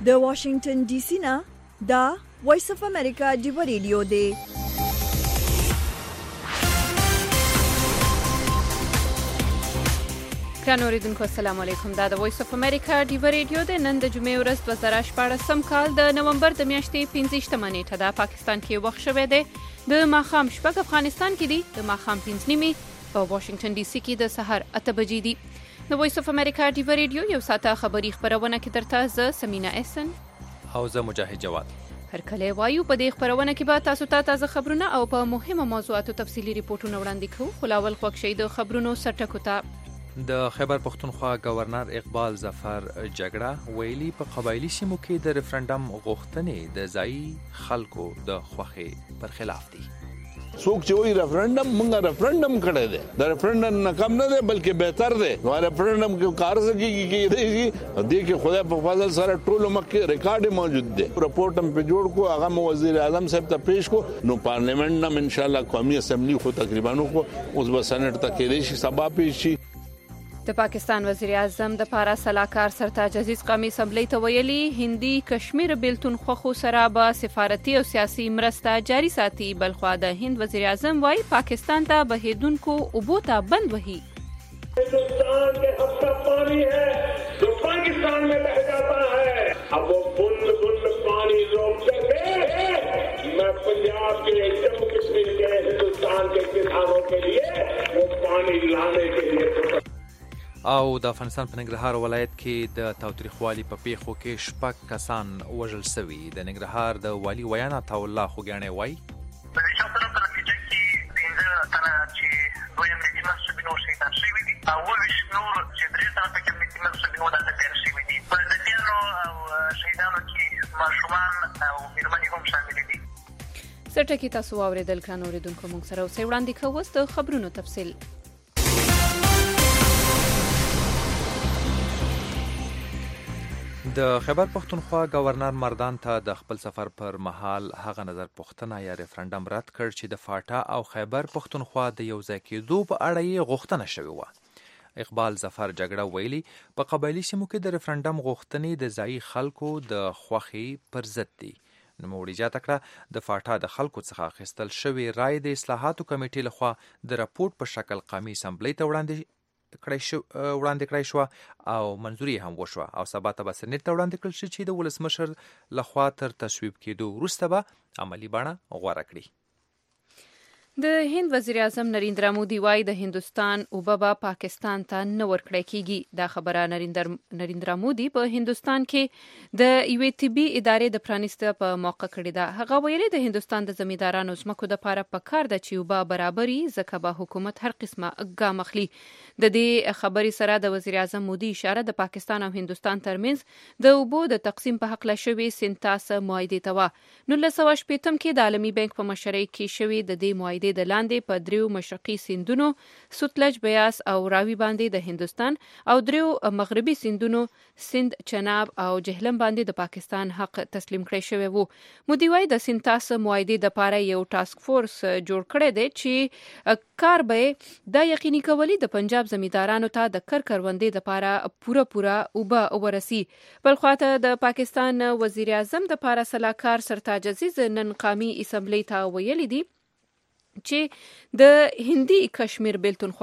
د واشنگټن ډي سي نه دا وایس اف امریکا دی ریډیو دی. ګران اوریدونکو السلام علیکم. دا د وایس اف امریکا دی ریډیو دی. نن د جمعې ورځ 2014 کال د نومبر د میاشتې 15 نیټه ده. پاکستان کې وخت شوی دی د ماښام شپږ، افغانستان کې دی د ماښام 5 نیمې، په واشنگټن ډي سي کې د سحر 8 بجې دي. د وایس اف امریکا دی ریډیو یو ساعته خبري خبرونه کې درته زه سمینا احسن او زه مجاهد جواد هر کله وایو. په دې خبرونه کې به تاسو ته تازه خبرونه او په مهمه موضوعاتو تفصیلي ریپورتونه وړاندې کوو. خلاول خوښ شي د خبرونو سرټکو ته. د خیبر پختونخوا گورنر اقبال ظفر جګړه ویلي په قبایلی سیمو کې د ریفرندم غوښتنې د ځایي خلکو د خوښې پر خلاف دي. څوک چې وایي ریفرندم، موږ ریفرندم کړی دی، د ریفرندم نه کم نه دی بلکې بهتر دی. نو ریفرندم کې کار څه کېږي دې کې خدای په فضل سره ټولو مخکې ریکارډ موجود دی. رپورټ هم په جوړ کو، هغه وزیر اعظم صاحب ته پیش کو. نو پارلیمنت نم ان شاء الله قومي اسمبلی خو تقریبا نو کو اوس به سېنات ته کېدې شي سبا پیش شي. د پاکستان وزیر اعظم د پاره سلاکار سرتاج عزیز قومي اسمبلی ته ویلي هندي کشمیر بیلتون خوخو سره به سفارتي او سیاسي مرسته جاري ساتي. بلخوا د هند وزیر اعظم وايي پاکستان ته بهیدونکو اوبو ته بند وهي. हिंदुस्तान के हफ्ता पानी है जो पाकिस्तान में बह जाता है, अब वो बूंद बूंद पानी रोक सके. मैं पंजाब के जम्मू कश्मीर के हिंदुस्तान के किसानों के लिए वो पानी लाने के लिए او د افغانستان په ننګرهار ولایت کې د تاوتریخوالي په پیښو کې 6 کسان وژل شوي. د ننګرهار د والي ویانا الله خوګیاڼی وایي په دې شاته په نتیجه کې 15 تنه چې دویم میټینګ شوی شهیدان شوي دي او 20 نور چې درې تنه پکې میټینګ شوي و د تیر شوي دي. په دې او شهیدانو کې ماشومان او میرمنې هم شامل دي. سرټکی تاسو واوریدل. ګران اوریدونکو موږ سره اوسئ. وړاندې کوو د خبرونو تفصیل. د خیبر پختونخوا گورنر مردان ته د خپل سفر پر مهال هغه نظر پوښتنه یا ریفرندم رد کړ چې د فاټا او خیبر پختونخوا د یو ځای کېدو په اړه یې غوښتنه شوې وه. اقبال ظفر جګړه ویلي په قبایلي سیمو کې د ریفرندم غوښتنې د ځایي خلکو د خوښې پر ضد دي. نوموړي زیاته کړه د فاټا د خلکو څخه اخیستل شوې رای د اصلاحاتو کمیټې لخوا د راپورټ په شکل قومي اسمبلی ته وړاندې کړی شو او منظوري هم وشوه او سبا ته به سېنات ته وړاندې کړل شي چې د ولسمشر لخوا تر تصویب کېدو وروسته به عملي بڼه غوره کړي. د هند وزیر اعظم نریندرا مودي وايي د هندستان اوبه به پاکستان ته نه ورکړی کیږي. دا خبره نریندرا مودي په هندستان کې د یوې طبي ادارې د پرانیسته په موقع کړې ده. هغه ویلي د هندستان د زمیندارانو ځمکو دپاره پکار ده چې اوبه برابري، ځکه به حکومت هر قسمه ګام اخلي. د دې خبرې سره د وزیر اعظم مودي اشاره د پاکستان او هندستان ترمنځ د اوبو د تقسیم په حق له شوې سنتاس معاهدې ته وه. 1980 کې د عالمي بانک په مشرۍ کې شوې د دې معاهدې د لاندې په دریو مشرقي سیندونو سوتلج، بیاس او راوي باندې د هندستان او دریو مغربي سیندونو سند، چناب او جهلم باندې د پاکستان حق تسلیم کړی شوی وو. مودي وايي د سنتاس معاهدې دپاره یو ټاسک فورس جوړ کړی دی چې کار به دا یقیني کولی د پنجاب زمیندارانو ته د کروندې دپاره پوره اوبه ورسي. بل خواته د پاکستان وزیر اعظم دپاره سلاکار سرتاج عزیز نن قومي اسمبلی ته ویلي دي چې د هندي کشمیر بیلتون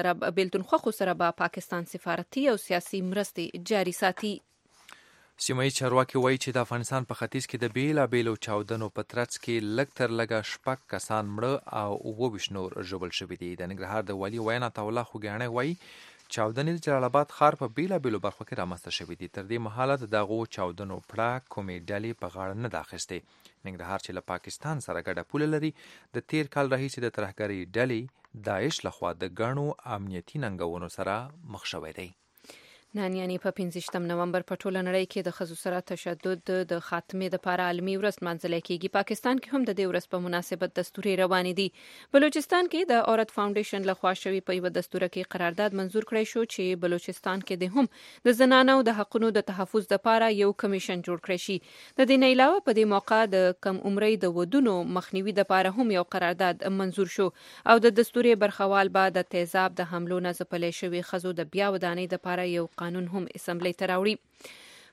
خوخو سره به پاکستان سفارتي او سیاسي مرستې جاري ساتي. سیمه‌ییز چارواکي وایي چې د افغانستان په ختیځ کې د بیلابیلو چاودنو په ترڅ کې لږ تر لږه 6 کسان مړه او 22 نور ژوبل شوي دي. د ننګرهار د والي ویانا الله خوګیاڼی وایي چاودنې د جلال آباد ښار په بیلابیلو برخو کې رامنځته شوي دي. تر دې مهاله د دغو چاودنو پړه کومې ډلې په غاړه نه ده اخیستې. ننګرهار چې له پاکستان سره ګډه پوله لري د تیر کال راهیسې د ترهګرۍ ډلې داعش لخوا د ګڼو امنیتي ننګونو سره مخ شوی دی. نن یعنی په 15 نومبر په ټوله نړۍ کې د ښځو سره تشدد د خاتمې دپاره عالمي ورځ لمانځل کیږي. پاکستان کې هم د دې ورځ په مناسبت دستوري روانې دي. بلوچستان کې د عورت فاونډیشن لخوا شوی په یوه دستوره کې قرارداد منظور کړی شو چې بلوچستان کې د هم د زنانو د حقونو د تحفظ دپاره یو کمیشن جوړ کړی شي. د دې نه علاوه په دې موقع د کم عمرۍ د ودونو مخنیوي دپاره هم یو قرارداد منظور شو او د دستوري برخوال به د تیزاب د حملو نه ځپلې شوي ښځو د بیا ودانۍ دپاره یو قانون هم اسمبلی ته راوړي.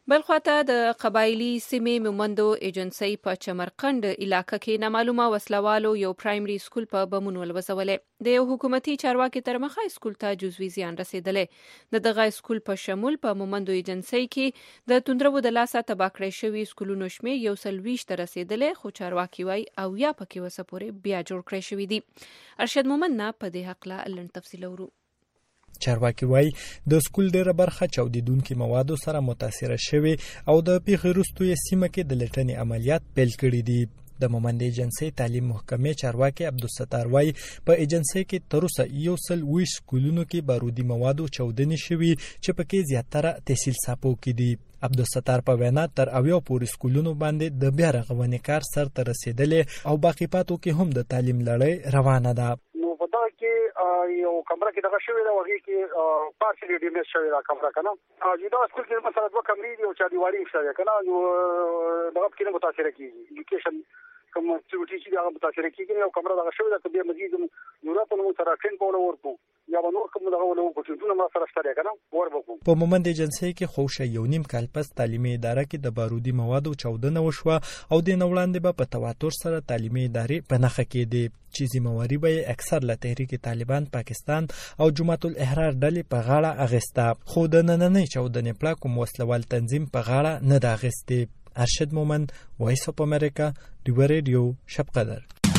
بل خواته د قبایلی سیمې مومندو ایجنسی په چمرقند علاقې کې نامعلومه وسلوالو یو پرایمري سکول په بمون ولوځولې د یو حکومتي چارواکي تر مخه سکول ته جزوي زیان رسیدلې د دغه سکول په شمول په مومندو ایجنسی کې د توندرو د لاسه تباه کړی شوی سکولونو شمېر 120 ته رسیدلې خو چارواکي وایي او یا پکې وسه پورې بیا جوړ کړی شوی دی. ارشد مومند نه په دې حق لا لن تفصیل ورو. چارواکي وایي د سکول ډیره برخه چاودیدونکو موادو سره متاثره شوی او د پیښې وروسته یې سیمه کې د لټنې عملیات پیل کړي دي. د مومند ایجنسی تعلیم محکمې چارواکي عبدالستار وایي په ایجنسی کې تر اوسه 120 سکولونو کې بارودي موادو چاودنې شوي چې پکې زیاتره تحصیل څاپو کې دي. عبدالستار په وینا تر 80 پورې سکولونو باندې د بیا رغونې کار سر ته رسیدلې او باقی پاتو کې هم د تعلیم لړۍ روانه ده. یو کمره کې دغه شوی دا وږي کې پارشلی ډیمیج شوی دا کمره کنه دا سکول کې مثلا دوه کمرې دي او چا دیوالي شوی کنه نو دغه کې نه متاثر کیږي ایجوکیشن کوم اکټیویټی چې هغه متاثر کیږي او کمره دغه شوی دا کبه مزید ضرورت نو سره ټرین په ورکو یا نور کوم دغه ولو کوټونه ما سره شته کنه ورکو. په مومند ایجنسی کې خوشه یو نیم کال پس تعلیمي اداره کې د بارودي موادو چاودنه وشوه او د نوړاندې به په تواتر سره تعلیمي ادارې په نخښه کې دي چې ذمہواری به اکثر له تحریک طالبان پاکستان او جماعت الاحرار ډلې په غاړه اغسته خو د نننۍ چاودنې پړه کوم وسلوال تنظیم په غاړه نه دا اغسته. ارشد مومند، وایس اف امریکا، ریور ریډیو، شب قدر.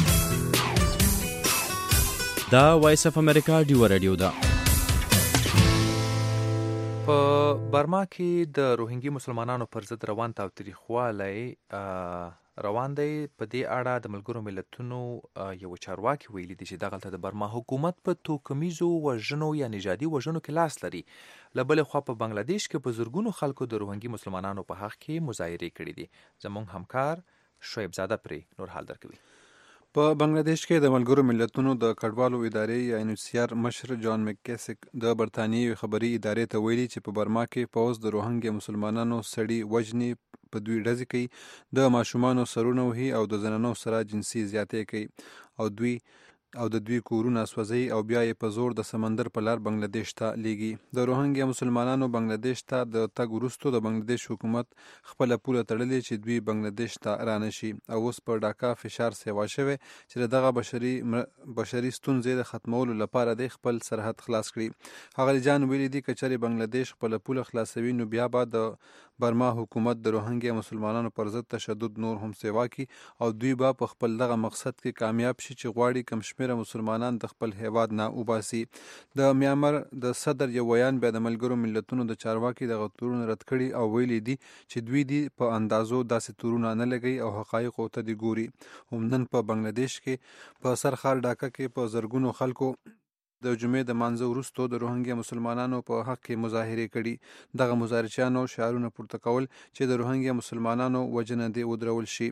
دا وایس اف امریکا ریور ریډیو دا. په برما کې د روهینګي مسلمانانو پر ضد روان تاوتریخوالی روان دی. په دې اړه د ملګرو ملتونو یو چارواکي ویلي دي چې دغلته د برما حکومت په توکمیزو وژنو یا نژادي وژنو کې لاس لري. له بلې خوا په بنگلادیش کې په زرګونو خلکو د روهینګي مسلمانانو په حق کې مظاهرې کړي دي. زموږ همکار شعیب زاده پرې نور حال درکوي. په بنگلاديش کې د ملګرو ملتونو د کډوالو ادارې یا انوسیار مشر جان مککیسک د برتانیې خبري ادارې ته ویلي چې په برما کې پوز د روهینګي مسلمانانو سړي وژني په دوی ډزې کوي، د ماشومانو سرونه وهي او د زنانو سره جنسي زیاتې کوي او د دوی کورونه سوځي او بیا یې په زور د سمندر په لار بنگلاديش ته لیږي. د روهینګیا مسلمانانو بنگلاديش ته د تګ وروسته د بنگلاديش حکومت خپل پوله تړلې چې دوی بنگلاديش ته رانشي او اوس په ډاکا فشار سیوا شوی چې دغه بشري ستونزې د ختمولو لپاره د خپل سرحد خلاص کړي. هغه جان ویلي دي کچري بنگلاديش خپل پوله خلاصوي نو بیا به د برما حکومت د روهینګیا مسلمانانو پر ضد تشدد نور هم سیوا کی او دوی به په خپل دغه مقصد کې کامیاب شي چې غواړي کم شمېره مسلمانان د خپل هیواد نه وباسي. د میانمار د صدر یو بیان بیا د ملګرو ملتونو د چارواکي د تورونه رد کړي او ویلي دي چې دوی دي په اندازو داسې تورونه نه لګي او حقایق ته دي ګوري. همدن په بنگلاديش کې په سرخار ډاکا کې په زرګونو خلکو د جمعې د مانځه وروسته د روهینګیا مسلمانانو په حق کې مظاهرې کړي. دغه مظاهرچیانو شعارونه پورته کول چې د روهینګیا مسلمانانو وجنه دې ودرول شي.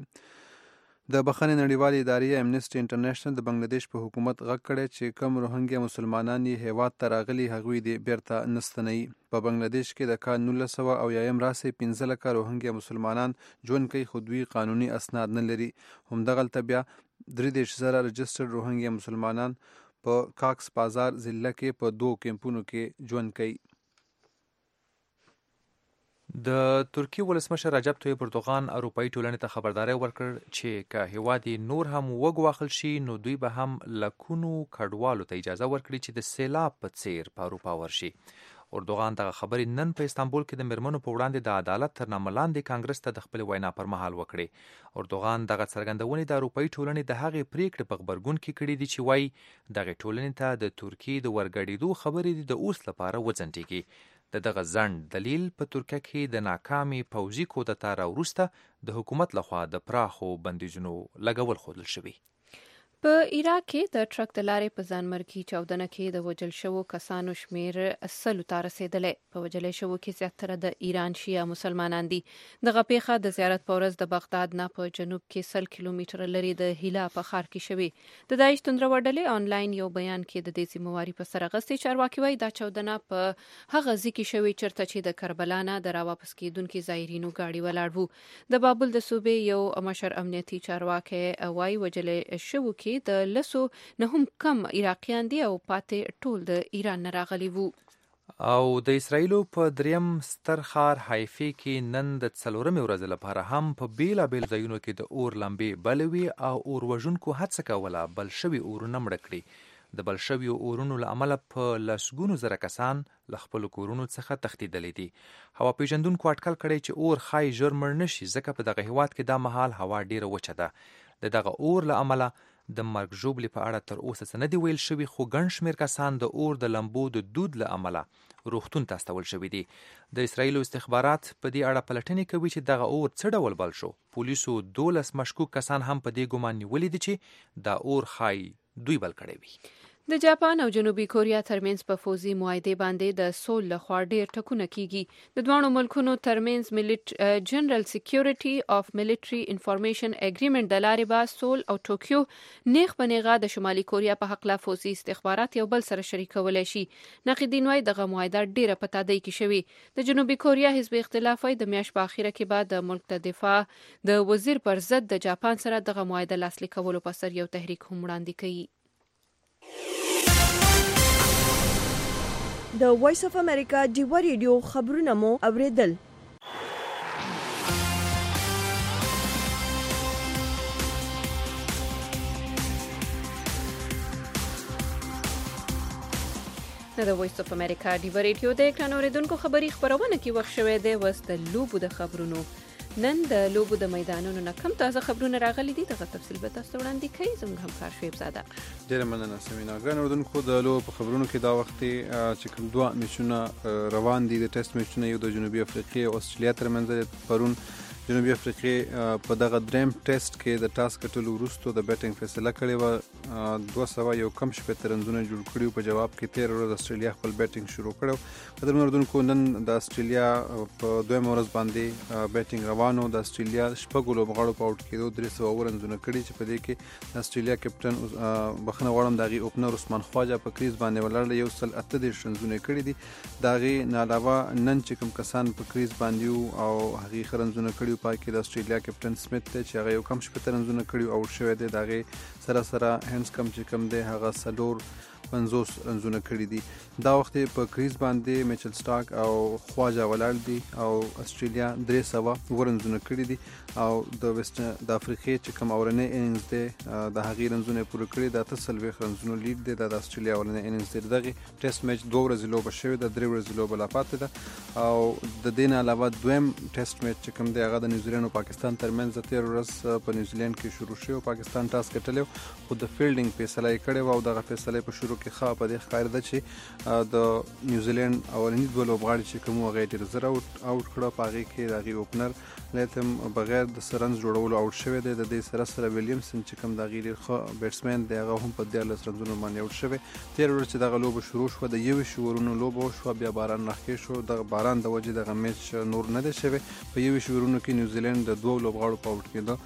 د بخښنې نړیوالې ادارې امنیسټي انټرنیشنل د بنگلاديش په حکومت غږ کړی چې کم روهینګیا مسلمانان یې هیواد ته راغلي هغوی دې بیرته نستنوي. په بنگلاديش کې د کال 1900 راسې 15 لکه روهینګیا مسلمانان ژوند کوي خو دوی قانوني اسناد نه لري. همدغلته بیا 33,000 رجسټرډ روهینګیا مسلمانان په کاکس بازار ضلع کې په 2 کیمپونو کې ژوند کوي. د ترکی ولسمشر رجب طیب اردوغان اروپایي ټولنې ته خبرداری ورکړ چې که هیواد نور هم وګواښل شي نو دوی به هم لکونو کډوالو ته اجازه ورکړي چې د سیلاب په څیر په اروپا ورشي. اردوغان دغه خبرې نن په استانبول کې د میرمنو په وړاندې د عدالت تر نامه لاندې کانګرس ته د خپل وینا پر مهال وکړي. اردوغان دغه څرګندونې د اروپایي ټولنې د هغې پریکړې په غبرګون کې کړي دي چې وایي دغه ټولنې ته د ترکیې د ورګډېدو خبرې د اوس لپاره وځنډېږي. د دغه ځنډ دلیل په ترکیه کې د ناکامې پوځي کودتا راوروسته د حکومت لخوا د پراخو بندیزونو لګول ښودل شوي. په عراق کې د ټرک د لارې په ځانمرګي چاودنه کې د وژل شوو کسانو شمیر 100 ته رسیدلی. په وژل شوو کې زیاتره د ایران شیعه مسلمانان دي. دغه پیښه د زیارت په ورځ د بغداد نه په جنوب کې 100 کیلومتره لري د هیلا په ښار کې شوې. د داعش توندرو ډلې آنلاین یو بیان کې د دې ذمہواری په سر اخیستې. چارواکي وایي دا چاودنه په هغه ځای کې شوې چېرته چې د کربلا نه د راواپس کېدونکو زایرینو ګاډي ولاړ وو. د بابل د صوبې یو مشر امنیتي چارواکي وایي وژل شوو کې د لسو نه هم کم عراقیان دي او پاتې ټول د ایران نه راغلي وو. او د اسرایلو په دریم ستر ښار حیفي کې نن د 4مې ورځې لپاره هم په بیلابیل ځایونو کې د اور لمبې بلې وې او اور وژونکو هڅه کوله بل شوي اورونه مړه کړي. د بل شویو اورونو له امله په لسګونو زره کسان له خپلو کورونو څخه تښتېدلي دي. هوا پیژندونکو اټکل کړی چې اور ښایي ژر مړ نه شي ځکه په دغه هیواد کې دا مهال هوا ډیره وچه ده. د دغه اور له امله د مرګ ژوبلې په اړه تر اوسه څه نه دي ویل شوي، خو ګڼ شمېر کسان د اور د لمبو د دود له امله روغتون ته استول شوي دي. د اسرایلو استخبارات په دې اړه پلټنې کوي چې دغه اور څه ډول بل شو. پولیسو 12 مشکوک کسان هم په دې ګمان نیولي دي چې دا اور ښایي دوی بل کړی وي. د جاپان او جنوبي کوریا ترمنځ په فوزي معاهدې باندې د سول لخوا ډیر ټکونه کیږي. د دوه ملکونو ترمنځ جنرال سکیورټي اف ملټري انفارمیشن اګریمنت د لارې با سول او ټوکیو نیغ په نیغه د شمالي کوریا په حق لا فوزي استخبارات یو بل سره شریکولای شي. نقیدین وايي دغه معاهده ډیره په تادی کې شوی. د جنوبي کوریا حزب اختلاف وايي د میاشت په اخیره کې بعد د ملک د دفاع د وزیر پر ضد د جاپان سره دغه معاهده لاسلیک کولو په سر یو تحریک هم وړاندې کوي. د وایس اف امریکا ډیوا ریډیو خبرونه مو اوریدل. د وایس اف امریکا ډیوا ریډیو د اکران اوریدونکو خبری خبرونه کې وخت شوه دی وست لوبو د خبرونو. نن د لوبو د میدانونو نه کم تازه خبرونه راغلي دي. دغه تفصیل به تاسو وړاندې کوي زموږ همکار شعیب زاده. ډیره مننه سمینا. ګران اوریدونکو د لوبو په خبرونو کې دا وخت چې کوم دوه میچونه روان دي د ټیسټ میچونه، یو د جنوبي افریقا او استرالیا ترمنځ پرون جنوبي افریقا په دغه دریم ټیسټ کې د ټاس کټلو وروسته د بیټینګ فیصله کړې و. 200 یو کم شپې رنونه جوړ کړي په جواب کې 13 ورځې استرالیا خپل بیټینګ شروع کړو. قدر اوریدونکو نن د استرالیا په دویم ورځ باندې بیټینګ روانو. د استرالیا شپږ لوبغاړو په اوټ کېدو 300 رنونه کړي چې په دې کې د استرالیا کپټن بخنه غواړم دغه اوپنر عثمان خواجه په کریز باندې ولاړ یو سل 38 رنونه کړي دي. دغه نه علاوه نن چې کوم کسان په کریز باندې او هغه خرنزونه کړي پای کې د استرالیا کپټن سمیت ته چې هغه یو کم شپه رنونه کړي او شوی دی دغه سره هینز کم چې کم دی هغه سلور 50 رنونه کړي دي. دا وخت په کریز باندې میچل سټاک او خواجه ولاړ دي او استرالیا 300 رنونه کړي دي او د ویسټ د افریقا چې کوم اورنې اننګز دی د هغه رنونه پوره کړي د 300 رنونه لیډ دی د استرالیا اورنې اننګز دی. دغه ټیسټ میچ 2 ورځې لوبه شوې ده، 3 ورځې لوبه لا پاتې ده او د دې نه علاوه دویم ټیسټ میچ چې کوم دی هغه د نیوزیلند او پاکستان ترمنځ 13 ورځ په نیوزیلند کې شروع شو. پاکستان ټاس ګټلو خو د فیلډینګ فیصله یې کړې او دغه فیصله په شروع کې خا په دې ښکار ده چې د نیوزیلند اولنی دوه لوبغاړي چې کوم هغه ډیر زر اوټ کړه په هغه کې دغه اوپنر لیتم بغیر د سرنز جوړولو اوټ شوی دی. د دې سره ویلیامسن چې کوم دغه ډیر ښه بیټسمن دی هغه هم په 13 رنونو باندې اوټ شوی. 13 ورځې چې دغه لوبه شروع شو د یو شورونو لوبه شو بیا باران راخې شو. د باران د وجې دغه میچ نور نه دی شوی. په یو شورونو کې نیوزیلند د دوه لوبغاړو په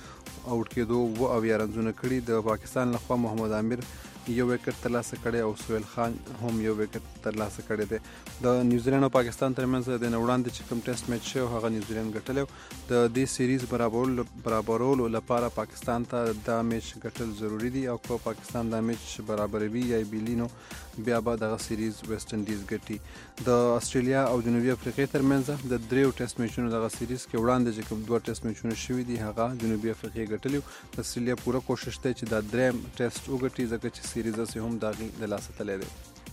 اوټ کېدو او بیا رنونه کړي. د پاکستان لخوا محمد عامر یو وکټ ترلاسه کړی او سهیل خان هم یو وکټ ترلاسه کړی دی. د نیوزیلند او پاکستان ترمنځ د وړاندې چې کوم ټیسټ میچ شو هغه نیوزیلند ګټلو. د دې سیریز برابرولو لپاره پاکستان ته دا میچ ګټل ضروری دی او که پاکستان دا میچ برابروي یا بیلینو بیا به دغه سیریز ویسټ انډیز ګټي. د استرالیا او جنوبي افریقا ترمنځ د دریو ټیسټ میچونو دغه سیریز کې وړاندې چې کوم دوه ټیسټ میچونه شوي دي هغه جنوبي افریقا ګټلو. د استرالیا پوره کوشش دی چې دا دریم ټیسټ وګټي ځکه چې سیریز هم داغي د لاسه تللی دی.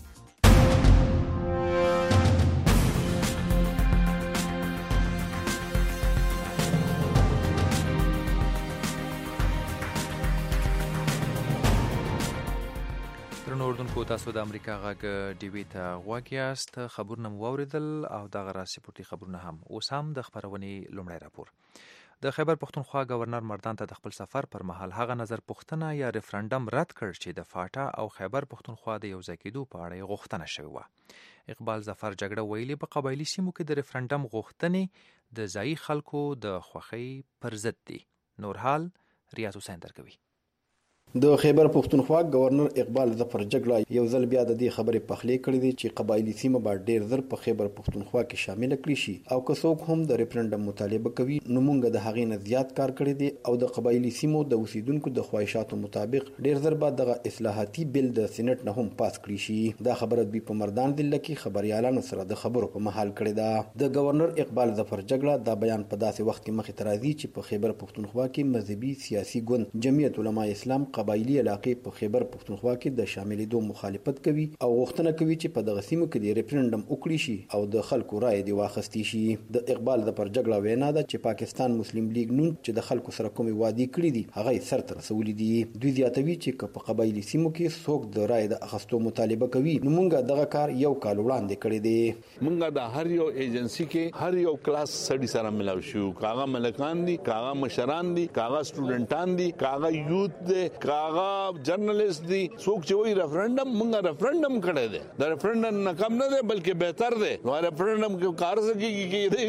اوردونکو تاسو د امریکا غږ ډیوی ته غوږ یاست. خبرونه مو واوریدل او دغه راسپورتي خبرونه هم. اوس هم د خبرونې لومړی راپور. د خیبر پښتونخوا گورنر مردان ته د خپل سفر پر مهال هغه نظر پوښتنه یا ریفرندم رد کړ چې د فاټا او خیبر پښتونخوا د یو ځای کېدو په اړه غوښتنه شوې وه. اقبال ظفر جګړه ویلي په قبایلي سیمو کې د ریفرندم غوښتنې د ځایي خلکو د خوښۍ پر ضد دي. نور حال ریاض حسین درکوي. د خیبر پښتونخوا گورنر اقبال ظفر جګړه یو ځل بیا د دې خبرې پخلی کړې دي چې قبایلی سیمه به ډیر زر په خیبر پښتونخوا کې شامل کړي شي او که څوک هم د ریفرندم مطالبه کوي نو موږ د هغې نه زیات کار کړی دی او د قبایلی سیمو د اوسیدونکو د خواهشاتو مطابق ډیر زر به دغه اصلاحاتي بل د سېنات نه هم پاس کړی شي. دا خبره دوی په مردان ضلع کې خبريالانو سره د خبرو په محل کړې ده. د گورنر اقبال ظفر جګړه دا بیان په داسې وخت کې مخې ته راځي چې په خیبر پښتونخوا کې مذهبي سیاسي ګوند جمعیت علماء اسلام قبایلی علاقې په خیبر پښتونخوا کې د شاملېدو مخالفت کوي او غوښتنه کوي چې په دغه سیمو کې د ریفرندم وکړي شي او د خلکو رائے دی واخیستي شي. د اقبال ظفر جګړه وینا ده چې پاکستان مسلم لیگ نون چې د خلکو سره کومې وعدې کړې دي هغه سر ته رسولي دي. دوی زیاتوي چې په قبایلی سیمو کې څوک د رائے د اخیستو مطالبه کوي نو موږ دغه کار یو کال وړاندې کړی دی. موږ د هر یو ایجنسی کې هر یو کلاس سړي سره ملاو شو، کاغه ملکان دي، کاغه مشران دي، کاغه سټوډنټان دي، کاغه یوت دي، کاغه جرنالست دي. څوک چې وایي ریفرندم موږ ریفرندم کړی دی، دا ریفرندم نه کم نه دی بلکې بهتر دی. نو ریفرندم کې کار سکیږي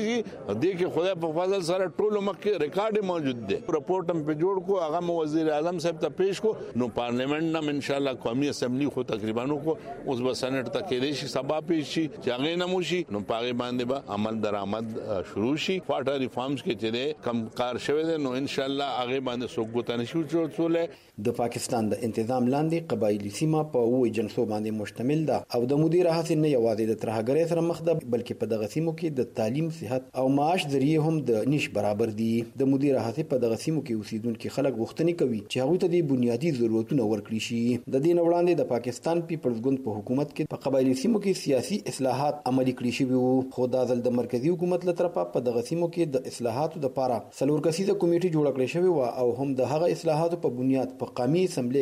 کې دې کې خدای په فضل سره ټول مکه ریکارډ موجود دی. رپورټ هم په جوړ کو هغه وزیر اعظم صاحب ته پیش کو نو پارلیمنت نم ان شاء الله قومي اسمبلی خو تقریبا کو اوس به سېنات ته کې شي سبا پیش شي چې هغه نموشي نو پاغي باندې به عمل درآمد شروع شي. فاټر ریفارمز کې چې کم کار شوی دی نو ان شاء الله هغه باندې سوګوتنه شو چولې. د پاکستان د انتظام لاندې قبایلی سیمه په وې جنسو باندې مشتمل ده او د مدیر هڅې نه یوازې د ترهګرۍ سره مخ ده بلکې په دغه سیمو کې د تعلیم، صحت او معاش ذریعہ هم د نش برابر دي. د مدیر هڅې په دغه سیمو کې اوسیدونکو خلک غوښتنې کوي چې هغه ته د بنیادی ضرورتونه ورکړي شي. د دې نه وړاندې د پاکستان پیپلز ګوند په حکومت کې په قبایلی سیمو کې سیاسي اصلاحات عملي کړي شوي وو خو دا ځل د مرکزی حکومت له طرفه په دغه سیمو کې د اصلاحاتو لپاره څلور کسیزه کمیټه جوړه کړې شوې و او هم د هغه اصلاحاتو په بنیاد په قومي اسمبلی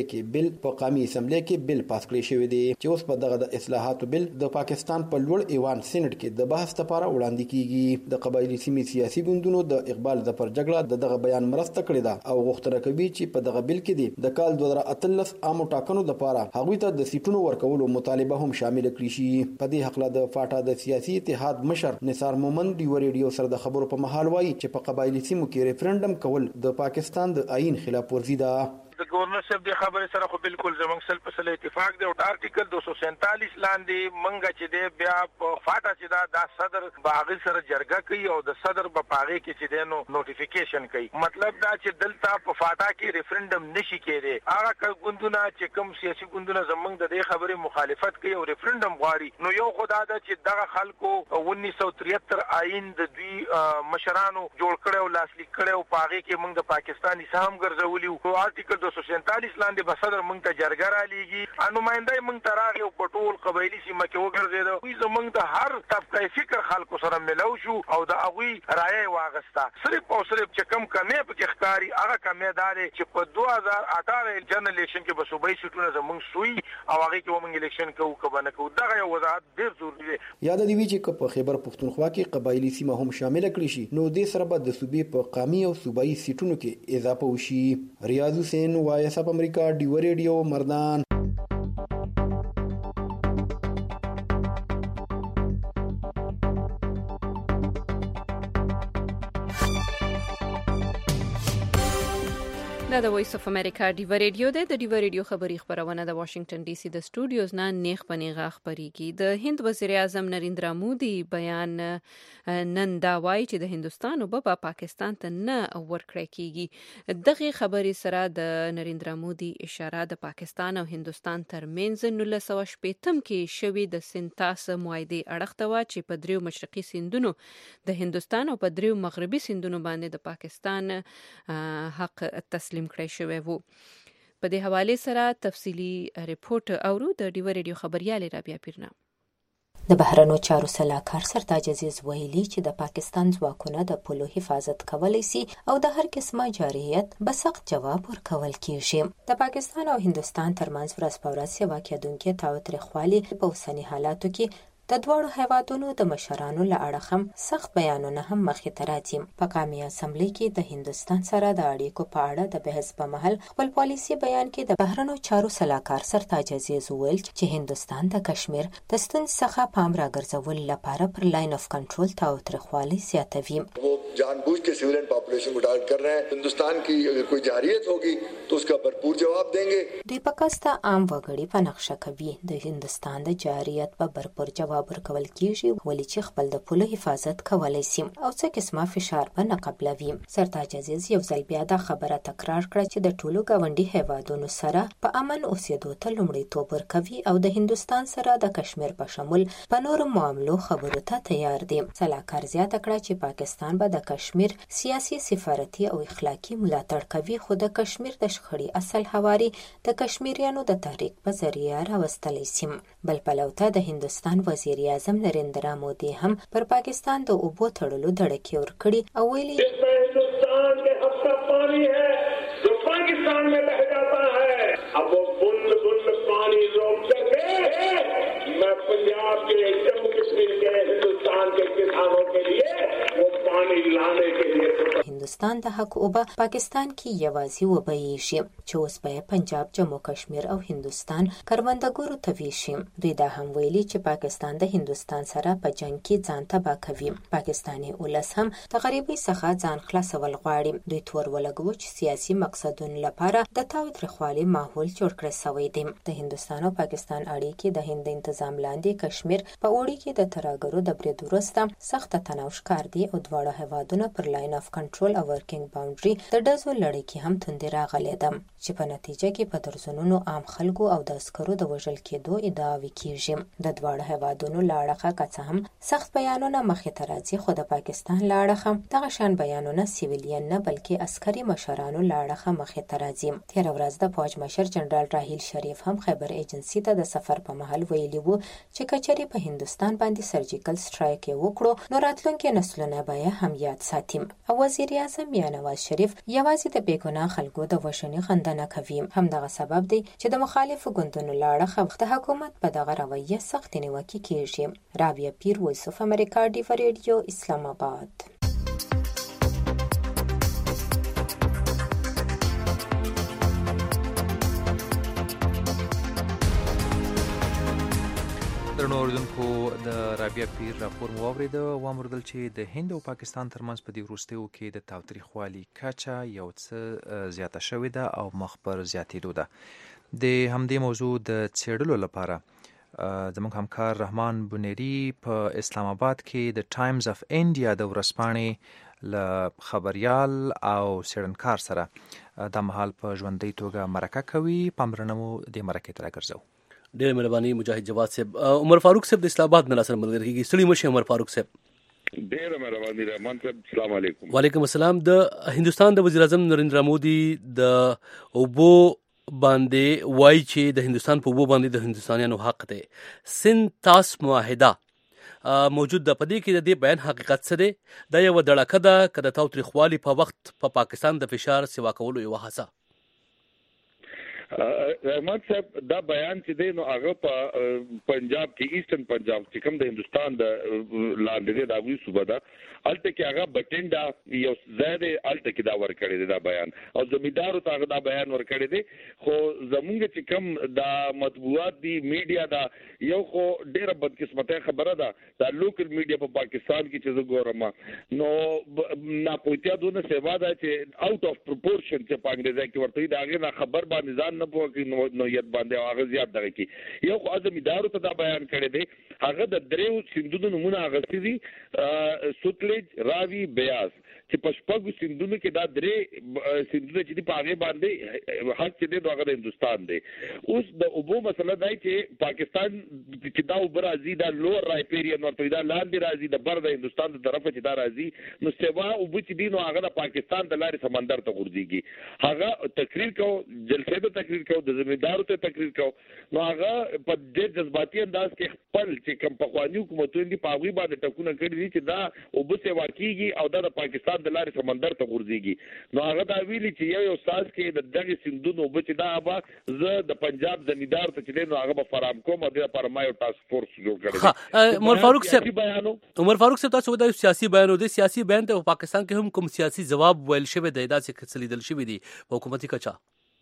کې بل پاس کړی شوی دی چې اوس په دغه د اصلاحاتو بل د پاکستان په لوړ ایوان سېنات کې د بحث لپاره وړاندې کیږي. د قبایلی سیمې سیاسي ګوندونو د اقبال ظفر جګړه دغه بیان مرسته کړې ده او غوښتنه کوي چې په دغه بل کې د کال 2013 عامو ټاکنو لپاره هغوی ته د سیټونو ورکولو مطالبه هم شامل کړي شي. په دې حق له د فاټا د سیاسي اتحاد مشر نثار مومند دی ریډیو سره د خبرو په محل وایي چې په قبایلی سیمو کې ریفرندم کول د پاکستان د آئین خلاف ورزي ده. د گورنر صاحب د خبرې سره خو بالکل زمونږ سل په سل اتفاق دی او آرټیکل 247 لاندې منګه چې دی بیا په فاټا چې دا صدر باغ سره جرګه کوي او د صدر په پاغه کې چې دی نو نوټیفیکیشن کوي. مطلب دا چې دلته په فاټا کې ریفرندم نشي کېږي. هغه ګوندونه چې کوم سیاسي ګوندونه زمونږ د دې خبرې مخالفت کوي او ریفرندم غواړي نو یو خدا دا چې دغه خلکو 1973 آئین د دوی مشرانو جوړ کړو لاسلیک کړو پاغه کې موږ د پاکستاني سهم ګرځولي او آرټیکل 247 لاندې به صدر موږ ته جرګه را لیږي انمایندای موږ ته راغی او په ټول قبایلی سیمه کې وګرځیدو. وی زموږ د هر طبقه فکر خلکو سره ملو شو او د هغوی رایه واغسته. صرف او صرف چې کم کمې پکې ښکاري هغه کمې داري چې په 2018 جنرال الیکشن کې به صوبایي سیټونه زموږ سوی او هغه کې موږ الیکشن کوو که نه کوو. دغه یو وضاحت ډېر ضروري دی. یاد دی چې په خیبر پښتونخوا کې قبایلی سیمه هم شامل کړي شي نو دې سره به د صوبې په قومي او صوبایي سیټونو کې اضافه وشي. ریاض حسین وایس اپ امریکا ډیو ریډیو مردان. دا د وایس اف امریکا ډیو ریډیو ده. د ډیو ریډیو خبری خبرونه د واشنگټن ډي سي د سټوډیوز نه نیغ پنیغه خبريږي. د هند وزیر اعظم نریندرا مودي بیان نن دا وایي چې د هندستان او په پاکستان ته نه ورکړی کیږي. دغه خبري سره د نریندرا مودي اشاره د پاکستان او هندستان ترمنځ 1918 کې شوې د سنتاس معاهده اړخته و چې په دریو مشرقي سیندونو د هندستان او په دریو مغربي سیندونو باندې د پاکستان حق تسلیم کړی شوی وو. په دې حواله سره تفصیلی ریپورت اورو د ډیو ریډیو خبريال رابعه پیرنا. د بهرنیو چارو سلاکار سرتاج عزیز ویلي چې د پاکستان ځواکونه د پولو حفاظت کولی سي او د هر قسمه جارحیت به سخت جواب ورکول کیږي. د پاکستان او هندستان ترمنځ ورځ په ورځ واقع کېدونکې تاوتریخوالي په اوسني حالاتو کې د دواړو هیوادونو د مشرانو له اړخه هم سخت بیانونه هم مخې ته راځي. په قومي اسمبلی کې د هندوستان سره د اړیکو په اړه د بحث په مهال خپل پالیسي بیان کې د بهرنیو چارو سلاکار سرتاج عزیز وویل چې هندوستان د کشمیر د ستونزې څخه پام راګرځولو لپاره پر لاین اف کنټرول تاوتریخوالی زیاتوي. जानबूझ के सिविलियन पॉपुलेशन को टारगेट कर रहे हैं. हिंदुस्तान की अगर कोई जारियत होगी तो उसका भरपूर जवाब देंगे. دوی په کاسته عام وګړي په نقشه کوي. د هندوستان د جاریت په भरपूर جواب ورکول کیږي ولې چې خپل د پولو حفاظت کولای شي او څه قسمه فشار به نه قبلوي. سرتاج عزیز یو ځل بیا د خبره تکرار کړه چې د ټولو ګاونډي هیوادونو سره په امن اوسېدو ته لومړیتوب ورکوي او د هندوستان سره د کشمیر په شمول په نورو معاملو خبرو ته تیار دي. سلاکار زیاته کړه چې پاکستان به د کشمیر سیاسي سفارتي او اخلاقی ملاتړ کوي خو د کشمیر د شخړې اصل هواري د کشمیریانو د تحریک په ذریعہ راوستلی شي. بل پلوته د هندوستان وزیر اعظم نریندرا مودي هم پر پاکستان د اوبو تړلو دړکې ورکړي او ویلي हिंदुस्तान के हक का पानी है जो पाकिस्तान में बह जाता है. अब वो बूंद बूंद पानी रोक करके मैं पंजाब के जम्मू कश्मीर के हिंदुस्तान के किसानों के लिए वो पानी लाने के लिए هندوستان د حق اوبه پاکستان کې یوازې وبهیږي چې اوس به پنجاب جموں کشمیر او هندوستان کروندګرو ته ویشي. دوی دا هم ویلي چې پاکستان د هندوستان سره په جنگ کې ځان تباه کوي. پاکستاني ولس هم د غریبۍ څخه ځان خلاصول غواړي. دوی تور ولګوي چې سیاسي مقصدونو لپاره د تاوتریخوالي ماحول جوړ کړی شوی دی. د هندوستان او پاکستان اړیکې د هند انتظام لاندې کشمیر په اوړي کې د ترهګرو د برید وروسته سخت تناو ښکار دي او دواړه هیوادونه پر لاین اف کنټرول او ورکینګ باونډري د ډزو لړۍ کې هم توندې راغلې ده چې په نتیجه کې په درزونونو عام خلکو او د عسکرو د وژل کېدو ادعاوې کیږي. د دواړو هیوادونو له اړخه که څه هم سخت بیانونه مخې ته راځي خو د پاکستان له اړخه دغه شان بیانونه سیویلین نه بلکې عسکري مشرانو له اړخه مخې ته راځي. تېره ورځ د فوج مشر جنرال راحیل شریف هم خیبر ایجنسي ته د سفر په مهال ویلي وو چې کچري په هندوستان باندې سرجیکل سټرایک وکړو نو راتلونکي نسلونه به هم یاد ساتي. او وزیر اعظم یا نواز شریف یوازې د بیګناه خلکو د وژنې غندنه کوي. همدغه سبب دی چې د مخالفو ګوندونو له اړخه د حکومت په دغه رویه سخت نیوکې کیږي. رابعه پیر، وایس اف امریکا، ډیو ریډیو، اسلام آباد. درنو اوریدونکو د رابعه پیر راپور مو واورېد او واوریدل چې د هند او پاکستان ترمنځ په دې وروستیو کې د تاوتریخوالي کچه یو څه زیاته شوې ده او مخ پر زیاتېدو ده. د همدې موضوع د څېړلو لپاره زموږ همکار رحمان بنيري په اسلام آباد کې د ټایمز اف انډیا د ورځپاڼې له خبریال او څېړنکار سره د مهال په ژوندۍ توګه مرکه کوي. پاملرنه مو دې مرکې ته راګرځو. ډېر مهرباني مجاهد جواد صاحب. عمر فاروق صاحب د اسلام آباد نه سره ملګری کیږي. ستړي مشه عمر فاروق صاحب. ډېر مهرباني رحمان صاحب، السلام علیکم. وعلیکم السلام. د هندوستان د وزیر اعظم نریندرا مودي د اوبو باندې وایي چې د هندوستان په اوبو باندې د هندوستانیانو حق دی. سند تاس معاهده موجود ده. په دې کې د دې بیان حقیقت څه دی؟ دا یو دړکه ده که د تاوتریخوالي په وخت په پاکستان د فشار سیوا کولو یوه هڅه؟ رحمان صاحب، دا بیان چې دی نو هغه په پنجاب کې ایسټرن پنجاب چې کوم د هندوستان د لاندې د هغوی صوبه ده هلته کې هغه بټینډا یو ځای دی هلته کې دا ورکړی دی دا بیان او زمیندارو ته هغه دا بیان ورکړی دی. خو زمونږ چې کوم دا مطبوعات دي میډیا دا یو خو ډېره بدقسمتۍ خبره ده. دا لوکل میډیا په پاکستان کې چې زه ګورم نو ناپوهتیا دونه سیوا ده چې آوټ اف پروپورشن چې په انګریزي کې ورته وایي د هغې نه خبر باندې ځان نه پوه کوي نوعیت باندې هغه زیات دغه کوي. یو خو زمیندارو ته دا بیان کړی دی هغه د دریو سیندونو نومونه اخیستي دي سوتلیج، راوي، بیاس چې په شپږو سیندونو کې دا درې سیندونه چې دي په هغې باندې حق چې دی نو هغه د هندوستان دی. اوس د اوبو مسله دا چې پاکستان چې دا اوبه راځي دا لوور رایپیرین ورته دا لاندې راځي د بر د هندوستان د طرفه چې دا راځي نو سیوا اوبه چې دي نو هغه د پاکستان د لارې سمندر ته غورځېږي. هغه تقریر کو جلسې ته تقریر کو د زمیندارو ته تقریر کو نو هغه په دې جذباتي انداز کې خپل چې کوم پخوانی حکومتونه دي په هغه باندې ټکونه کړی دي چې دا وبسه واقعيږي او د پاکستان د لارې سمندر ته ورځيږي نو هغه دا ویلي چې یو استاد کې د دغه سندونو وبچ دا به زه د پنجاب زمیندار ته چې نو هغه به فرام کوم د لپاره ما یو ټاسک فورس جوړ کړی عمر فاروق صاحب تاسو د سیاسي بیان او د سیاسي بیان ته پاکستان کې هم کوم سیاسي جواب ویل شوی دی دا چې کڅلیدل شوی دی په حکومتي کچا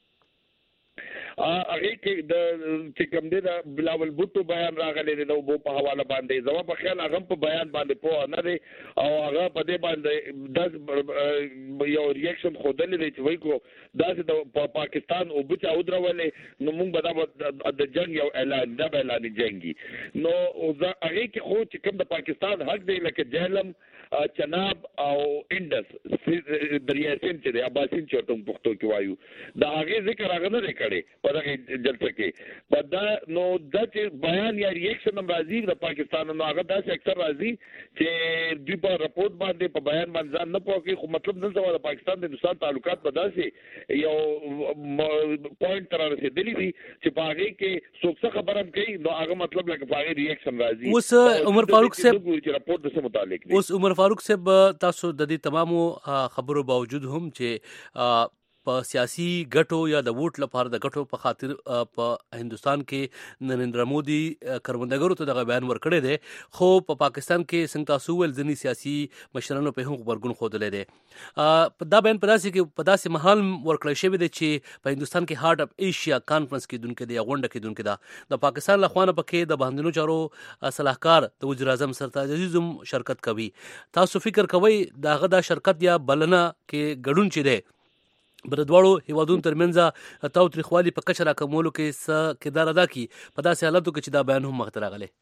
هغه کې د چې کوم دی د بلاول بوټو بیان راغلی دی نو په حواله باندې زما په خیال هغه په بیان باندې په نه دی او هغه په دې باندې یو ریاکشن خودلې دی چې وایي کو دا چې د پاکستان او بچا ودرولې نو موږ د جنگ یو اعلان د اعلان جنگي نو هغه کې خو چې کوم د پاکستان حق دی لکه جهلم چناب او انډس دریا سین چې دی اباسین چې ته پښتو کې وایو دا هغه ذکر هغه نه کړي په دغه جلسه کې په دا نو د چې بیان یا ریاکشن راځي د پاکستان نو هغه داسې اکثر راځي چې دوی په رپورت باندې په بیان باندې ځان نه پوهږي خو مطلب نه زموږ د پاکستان د هندوستان تعلقات په داسې یو پوینټ تر رسیدلی دي چې په هغه کې څوک خبره کوي نو هغه مطلب لکه په هغه ریاکشن راځي اوس عمر فاروق صاحب چې رپورت د څه متعلق دی اوس عمر فاروق صاحب تاسو د دې تمامو خبرو باوجود هم چې په سیاسي ګټو یا د ووټ لپاره د ګټو په خاطر په هندستان کې نریندرا مودي کروندګرو ته دغه بیان ورکړی دی خو په پاکستان کې څنګه تاسو ول ځنی سیاسي مشرانو په هم خبرګون خوده دی دا بیان په داسې محل ورکړی شوی دی چې په هندستان کې هارت اف ایشیا کانفرنس کې دونکو دی غونډه کې دونکو دا د پاکستان لخوانه پکې د باندنو چارو صلاحکار د وزیر اعظم سرتاج عزیز هم شرکت کوي تاسو فکر کوئ داغه دا شرکت یا بلنه کې ګډون چي دی بر دواړو هیوادونو ترمنځ تاوتریخوالي په کچه راکمولو کې څه کردار ادا کړي په داسې حالاتو کې چې دا بیان هم مخته راغلی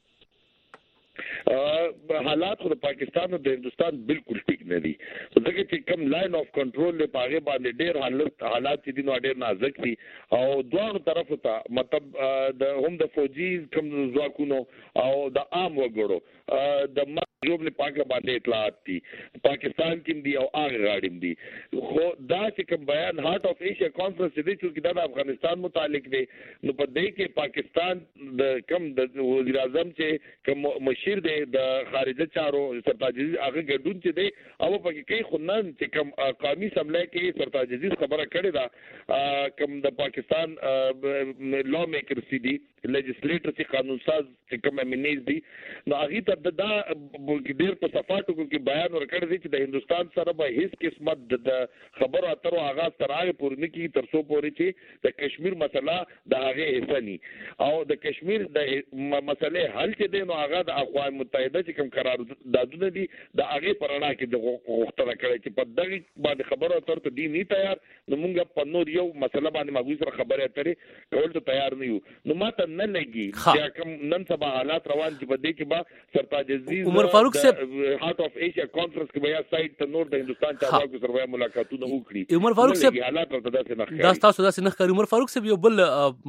حالات خو د پاکستان او د هندستان بالکل ټیک نه دي ځکه چې کم لاین اف کنټرول له پاغه باندې ډېر حالات چې دي نو ډېر نازک دي او دوه طرفو ته مطلب د هم د فوجي کم ځواکونو او د عام وګړو د مرجوب له پاکه باندې اطلاعات دي پاکستان کې دي او هغه غاړم دي خو دا چې کوم بیان هارت اف ایشیا کانفرنس دي چې دا د افغانستان متعلق دي نو په دې کې پاکستان د کم د وزیر اعظم چې کوم مشیر دی د خارجه چارو سرتاج عزیز هغه ګډون چې دی او په کې کوي خنن چې کوم قومي سملای کې سرتاج عزیز خبره کړې ده کوم د پاکستان لا میکر سي دي لیجسلیټر چې قانون ساز چې کوم امینیز دي نو هغه ته دا ډېر په صفاتو کې بیان ورکړی دی چې د هندستان سره به هیڅ قسمت د خبرو اترو آغاز تر هغه پورې نه کیږي تر څو پورې چې د کشمیر مسله د هغه حصہ ني او د کشمیر د مسلې حل چې دی نو هغه د اقوام متحده چې کوم قراردادونه دي د هغه پرانا کې د غوښتنه کړې چې په دغه باندې خبرو اترو ته دی نه تیار نو موږ په نور یو مسله باندې موږ سره خبرې اترې کول ته تیار نه یو نو ماته نه لګي چې کوم نن سبا حالات روان دي په دې کې به سرتاج عزیز عمر فاروق صاحب هارت اف ایشیا کانفرنس کې بیا سایت ته نور د هندستان چارواکو سره ملاقاتونه وکړي عمر فاروق صاحب حالات ته داسې نه دا تاسو داسې نه ښکاري عمر فاروق صاحب یو بل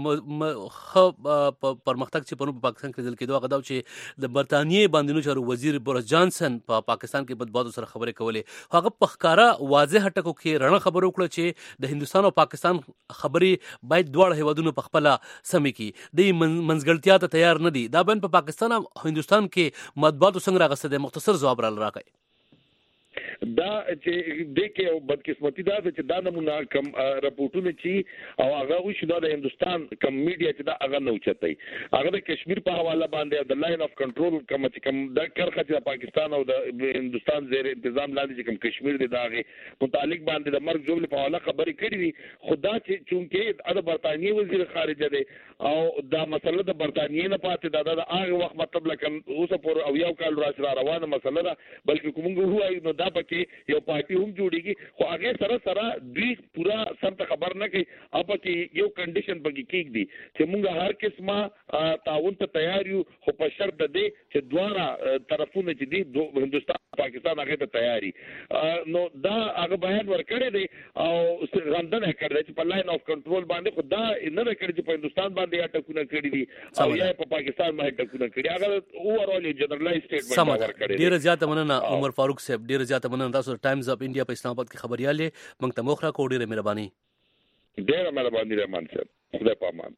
پرمختګ چې په پاکستان کې ځل کېدو هغه دا چې د برتانیې باندې چارو وزیر بوریس جانسن په پاکستان کې بدبادو سره خبرې کولې هغه په ښکارا واضح ټکو کې رڼا خبرو کړه چې د هندستان او پاکستان خبرې باید دواړه هیوادونو په خپل سمې کې د منځګړتیا ته تیار نه دي دا بین په پاکستان او هندستان کې مطبوعاتو څنګه راغسته د مختصر جواب را راکړي دا چې د کې او بدقسمتي دا چې دا نمونه کم رپورټونه چې او هغه وشو د هندستان کم میډیا چې دا هغه نو چتای هغه د کشمیر په حواله باندې د لاین اف کنټرول کم چې کم د کرخه چې پاکستان او د هندستان زیر تنظیم لاندې چې کم کشمیر د داغه متعلق باندې د مرګ جوړ په حواله خبرې کړې وي خدا چې چونکه د برتانیې وزیر خارجه دی او دا مسله د برتانیې نه پاتې د هغه وخت مطلب لکه اوسه پر او یو کال را روانه مسله ده بلکې کومه هوای نو دا کې یو پارټي هم جوړیږي خو هغه سره دوی پورا سم خبر نه کوي اپ کې یو کنډیشن پکې کېږي چې موږ هر قسمه تعاون ته تیار یو خو په شرط ده چې دواړه طرفونه چې دي هندستان پاکستان هغه ته تیاری نو دا هغه بیان ورکړی دی او غندنه کړی چې په لاین اف کنټرول باندې خو دا نه کړی چې په هندستان باندې اټکونه کړی دي او یا په پاکستان باندې اټکونه کړی هغه اوورال جنرالایز سټیټمنټ ورکړی ډیر زیاته مننه عمر فاروق صاحب ډیر زیاته مننه تاسو ټایمز اف انډیا په اسلام آباد کې خبرياله موږ ته مخره کوډه مهرباني ډیر مهرباني رحمان صاحب خدای پامان.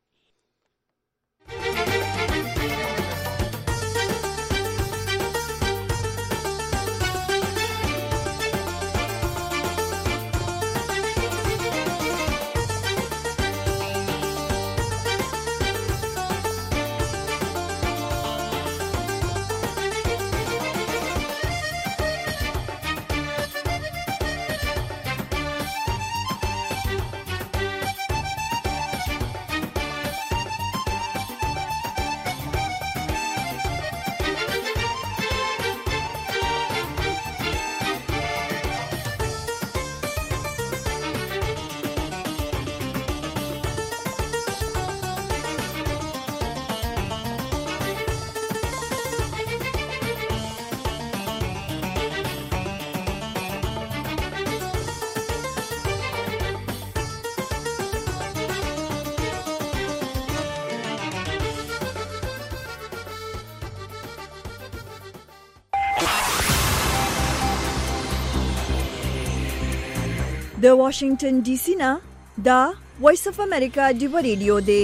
د واشنگټن ډي سي نه دا وایس اف امریکا ډیو ریډیو دی.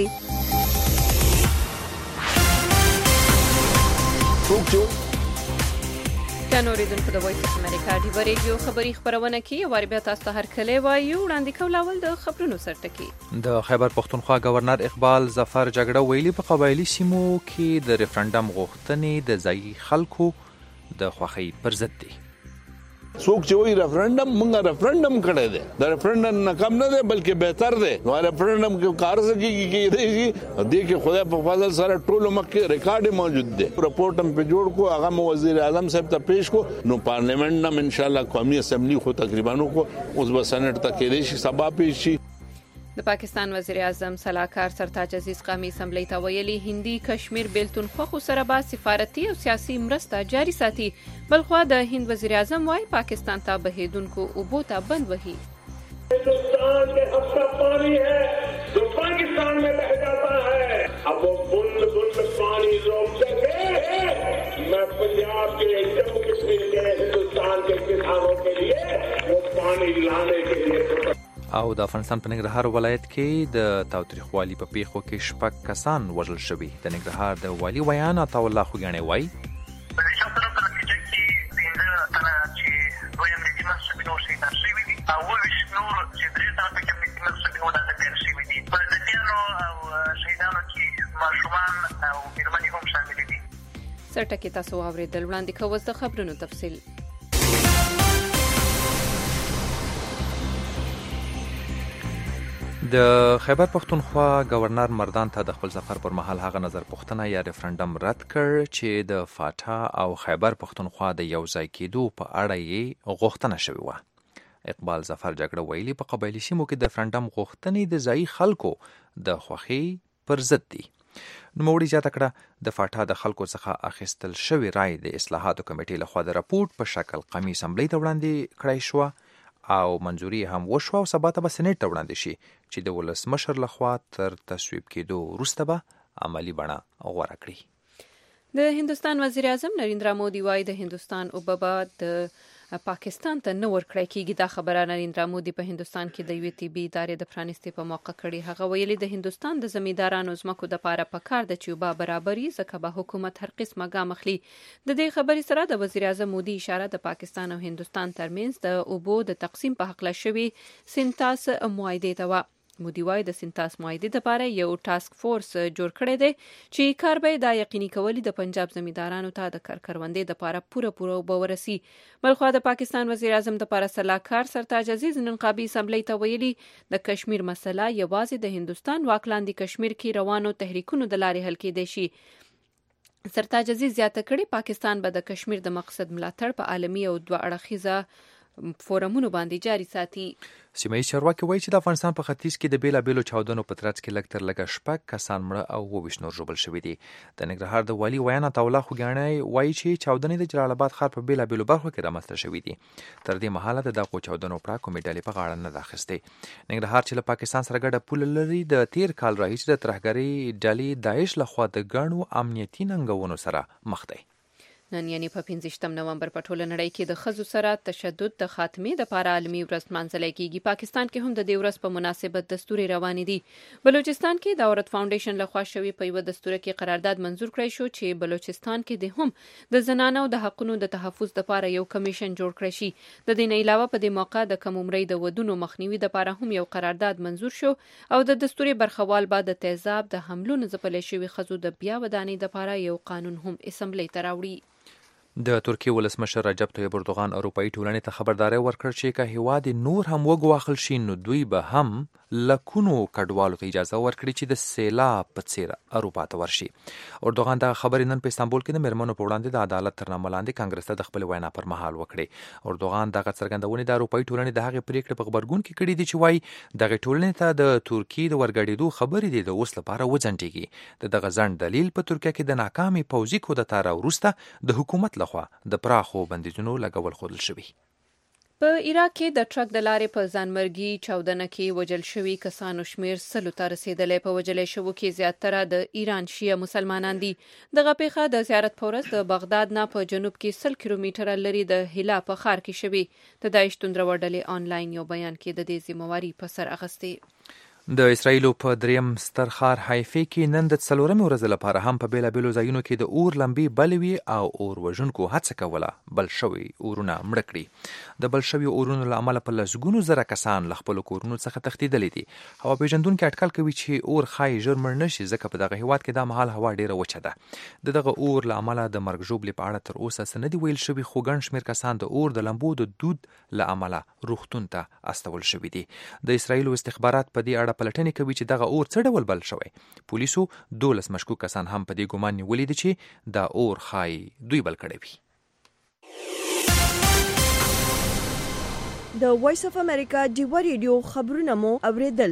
جنوریدونکو د وایس اف امریکا ډیو ریډیو خبری خبرونه کې واری بیا تاسو ته هر کله وایو وړاندې کول اول د خبرونو سرټکی. د خیبر پختونخوا گورنر اقبال ظفر جګړه ویلي په قبایلی سیمو کې د ریفرندم غوښتنې د ځایي خلکو د خوښۍ پر ضد دي. څوک چې وایي ریفرندم مونږه ریفرندم کړی دی د ریفرندم نه کم نه دی بلکې بهتر دی. نو ریفرندم کې کار سکیږي کې دې کې خدای په فضل سره ټول مکه ریکارډ موجود دی. رپورټ هم په جوړ کو هغه وزیر اعظم صاحب ته پیش کو نو پارلیمنت نم ان شاء الله قومي اسمبلی خو تقریبا کو اوس به سنټ ته کې شي سبا پیش شي. د پاکستان وزیر اعظم صلاحکار سرتاج عزیز قومي اسمبلی ته ویلي هندي کشمیر بیلتون خو سره با سفارتي او سیاسي مرسته جاري ساتي. بلخوا د هند وزیر اعظم وايي پاکستان ته بهیدونکو اوبو ته بند وهي. हिंदुस्तान के हफ्ता पानी है जो पाकिस्तान में बह जाता है. अब वो बूंद बूंद पानी रोक सके मैं पंजाब के जम्मू कश्मीर के हिंदुस्तान के किसानों के लिए वो पानी लाने के लिए. او د افغانستان په ننګرهار ولایت کې د تاوتریخوالي په پیښو کې شپږ کسان وژل شوي. د ننګرهار د والي ویان عطا الله خوګیاڼی وایي سرټکی تاسو واوریدل. وړاندې کوو د خبرونو تفصیل. د خیبر پختونخوا گورنر مردان ته د خپل سفر پر مهال هغه نظر پوښتنه یا ریفرندم رد کړ چې د فاټا او خیبر پختونخوا د یو ځای کېدو په اړه یې غوښتنه شوې وه. اقبال ظفر جګړه ویلي په قبایلی سیمو کې د ریفرندم غوښتنې د ځایي خلکو د خوښۍ پر ضد دي. نوموړي زیاته کړه د فاټا د خلکو څخه اخیستل شوې رای د اصلاحاتو کمیټې لخوا د راپورټ په شکل قومي اسمبلی ته وړاندې کړی شوه او منځوري هم وشوه او سبا ته به سېنیټ ته وړاندې شي چې د ولسمشر لخوا تر تصویب کېدو وروسته به عملی بڼه غوره کړي. د هندوستان وزیر اعظم نریندرا مودي وايي د هندوستان اوبه د پاکستان ته نه ورکړی کېږي. دا خبره نریندرا مودي په هندوستان کې د یوې طبي ادارې د پرانیستې په موقع کړې. هغه ویلي د هندوستان د زمیندارانو ځمکو دپاره پکار ده چې اوبه برابري ځکه به حکومت هر قسمه ګام اخلي. د دې خبرې سره د وزیر اعظم مودي اشاره د پاکستان او هندوستان ترمنځ د اوبو د تقسیم په هکله شوې سینتاس معاهدې ته وه. مودي وايي د سینتاس معاهدې دپاره یو ټاسک فورس جوړ کړی دی چې کار به دا یقیني کولی د پنجاب زمیندارانو ته د کروندې دپاره پوره اوبه ورسي. بلخوا د پاکستان وزیر اعظم دپاره صلاحکار سرتاج عزیز نن قابي اسمبلی ته ویلي د کشمیر مسله یوازې د هندوستان واک لاندې کشمیر کې روانو تحریکونو د لارې حل کېدی شي. سرتاج عزیز زیاته کړي پاکستان به د کشمیر د مقصد ملاتړ په عالمي او دوه اړخیزه فورمونو باندې جاري ساتي. سیمه ییز چارواکي وایي چې د افغانستان په ختیځ کې د بیلابیلو چاودنو په ترڅ کې لږ تر لږه شپږ کسان مړه او 22 نور ژوبل شوي دي. د ننګرهار د والي ویان عطا الله خوګیاڼی وایي چې چاودنې د جلال آباد ښار په بیلابیلو برخو کې رامنځته شوي دي. تر دې مهاله د دغو چاودنو پړه کومې ډلې په غاړه نه ده اخیستې. ننګرهار چې له پاکستان سره ګډه پوله لري د تیر کال راهیسې د ترهګرۍ ډلې داعش لخوا د ګڼو امنیتي ننګونو سره مخ دی. نن یعنی په 15 نومبر په ټوله نړۍ کې د ښځو سره تشدد د خاتمې لپاره عالمي ورځ لمانځل کیږي. پاکستان کې هم د دې ورځ په مناسبت دستور روان دي. بلوچستان کې د عورت فاونډیشن لخوا شوی په یو دستور کې قرارداد منزور کړی شو چې بلوچستان کې د هم د زنانو د حقوقو د تحفظ لپاره یو کمیشن جوړ کړی شي. د دې نه علاوه په دې موقع د کم عمرۍ د ودونو مخنیوي لپاره هم یو قرارداد منزور شو او د دستور برخوال بعد د تیزاب د حملو نه ځپلې شوی ښځو د بیا ودانۍ لپاره یو قانون هم اسمبلی ته راوړي. د ترکیې ولسمشر رجب طیب اردوغان اروپایي ټولنې ته خبرداری ورکړ چې که هیواد نور هم وګواښل شي نو دوی به هم لکونو کډوالو ته اجازه ورکړي چې د سیلاب په څیر اروپا ته ورشي. اردوغان دغه خبرې نن په استانبول کې د میرمنو په وړاندې د عدالت تر نامه لاندې کانګرس ته د خپل وینا پر مهال وکړي. اردوغان دغه څرګندونې د اروپایي ټولنې د هغې پریکړې په غبرګون کې کړي دي چې وایي دغه ټولنې ته د ترکیې د ورګډېدو خبرې دي د اوس لپاره وځنډېږي. دغه ځنډ دلیل په ترکیه کې د ناکامې پوځي کودتا راوروسته د حکومت لخوا د پراخو بندیزونو لګول ښودل شوي. په عراق کې د ټرک د لارې په ځانمرګي چاودنه کې وژل شوي کسانو شمیر 100 ته رسیدلی. په وژل شوو کې زیاتره د ایران شیعه مسلمانان دي. دغه پیښه د زیارت په ورځ د بغداد نه په جنوب کې 100 کیلومتره لري د هیلا په ښار کې شوي. د داعش توندرو ډلې آنلاین یو بیان کې د دې ذمہواري په سر اخیستې. د اسرایلو په دریم ستر ښار حیفا کې نن د 4مې ورځې لپاره هم په بیلابیلو ځایونو کې د اور لمبې بلې وي او اور وژونکو هڅه کوله بل شوي اورونه مړه کړي. د بل شوي اورونو له امله په لسګونو زره کسان له خپلو کورونو څخه تښتېدلي دي. هوا پیژندونکي اټکل کوي چې اور ښایي ژر مړ نه شي ځکه په دغه هیواد کې دا مهال هوا ډیره وچه ده. دغه اور له امله د مرګ ژوبلې په اړه تر اوسه څه نه دي ویل شوي، خو ګڼ شمېر کسان د اور د لمبو د دود له امله روغتون ته استول شوي دي. د اسرایلو استخبارات په دې اړه پلټنې کوي چې دغه اور څه ډول بل شوی. پولیسو 12 مشکوک کسان هم په دې ګمان نیولي دي چې دا اور ښایي دوی بل کړی وي. د وایس اف امریکا ډیوا ریډیو خبرونه مو اوریدل.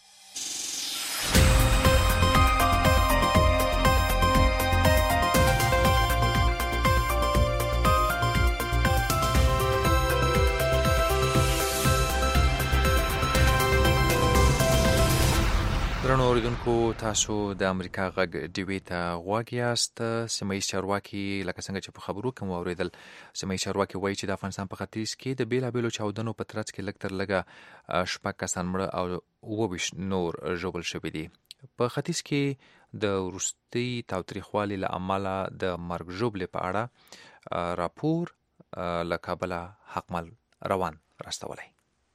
درنو اوریدونکو، تاسو د امریکا غږ ډیوې ته غوږ یاست. سیمه‌ییز چارواکي لکه څنګه چې په خبرو کې مو اوریدل، سیمه‌ییز چارواکي وایي چې د افغانستان په ختیځ کې د بیلابیلو چاودنو په ترڅ کې لږ تر لږه 6 کسان مړه او 29 نور ژوبل شوي دي. په ختیځ کې د وروستي تاوتریخوالي له امله د مرګ ژوبلې په اړه راپور له کابله حقمل روان راستولی.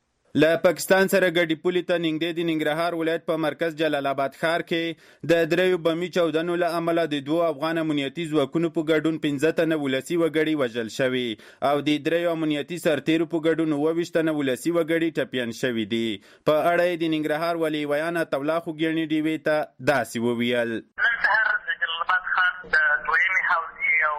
له پاکستان سره ګډي پولې ته نږدې د ننګرهار ولایت په مرکز جلال آباد ښار کې د دریو بمي چاودنو له امله د 2 افغان امنیتي ځواکونو په ګډون 15 تنه ولسي وګړي وژل شوي او د دریو امنیتي سرتیرو په ګډون 29 تنه ولسي وګړي ټپیان شوي دي. په اړه د ننګرهار ولي ویان طبلا خوګیړني ډیوي ته داسې وویل. نن سهار د جلال آباد ښار د دویمې حوزې او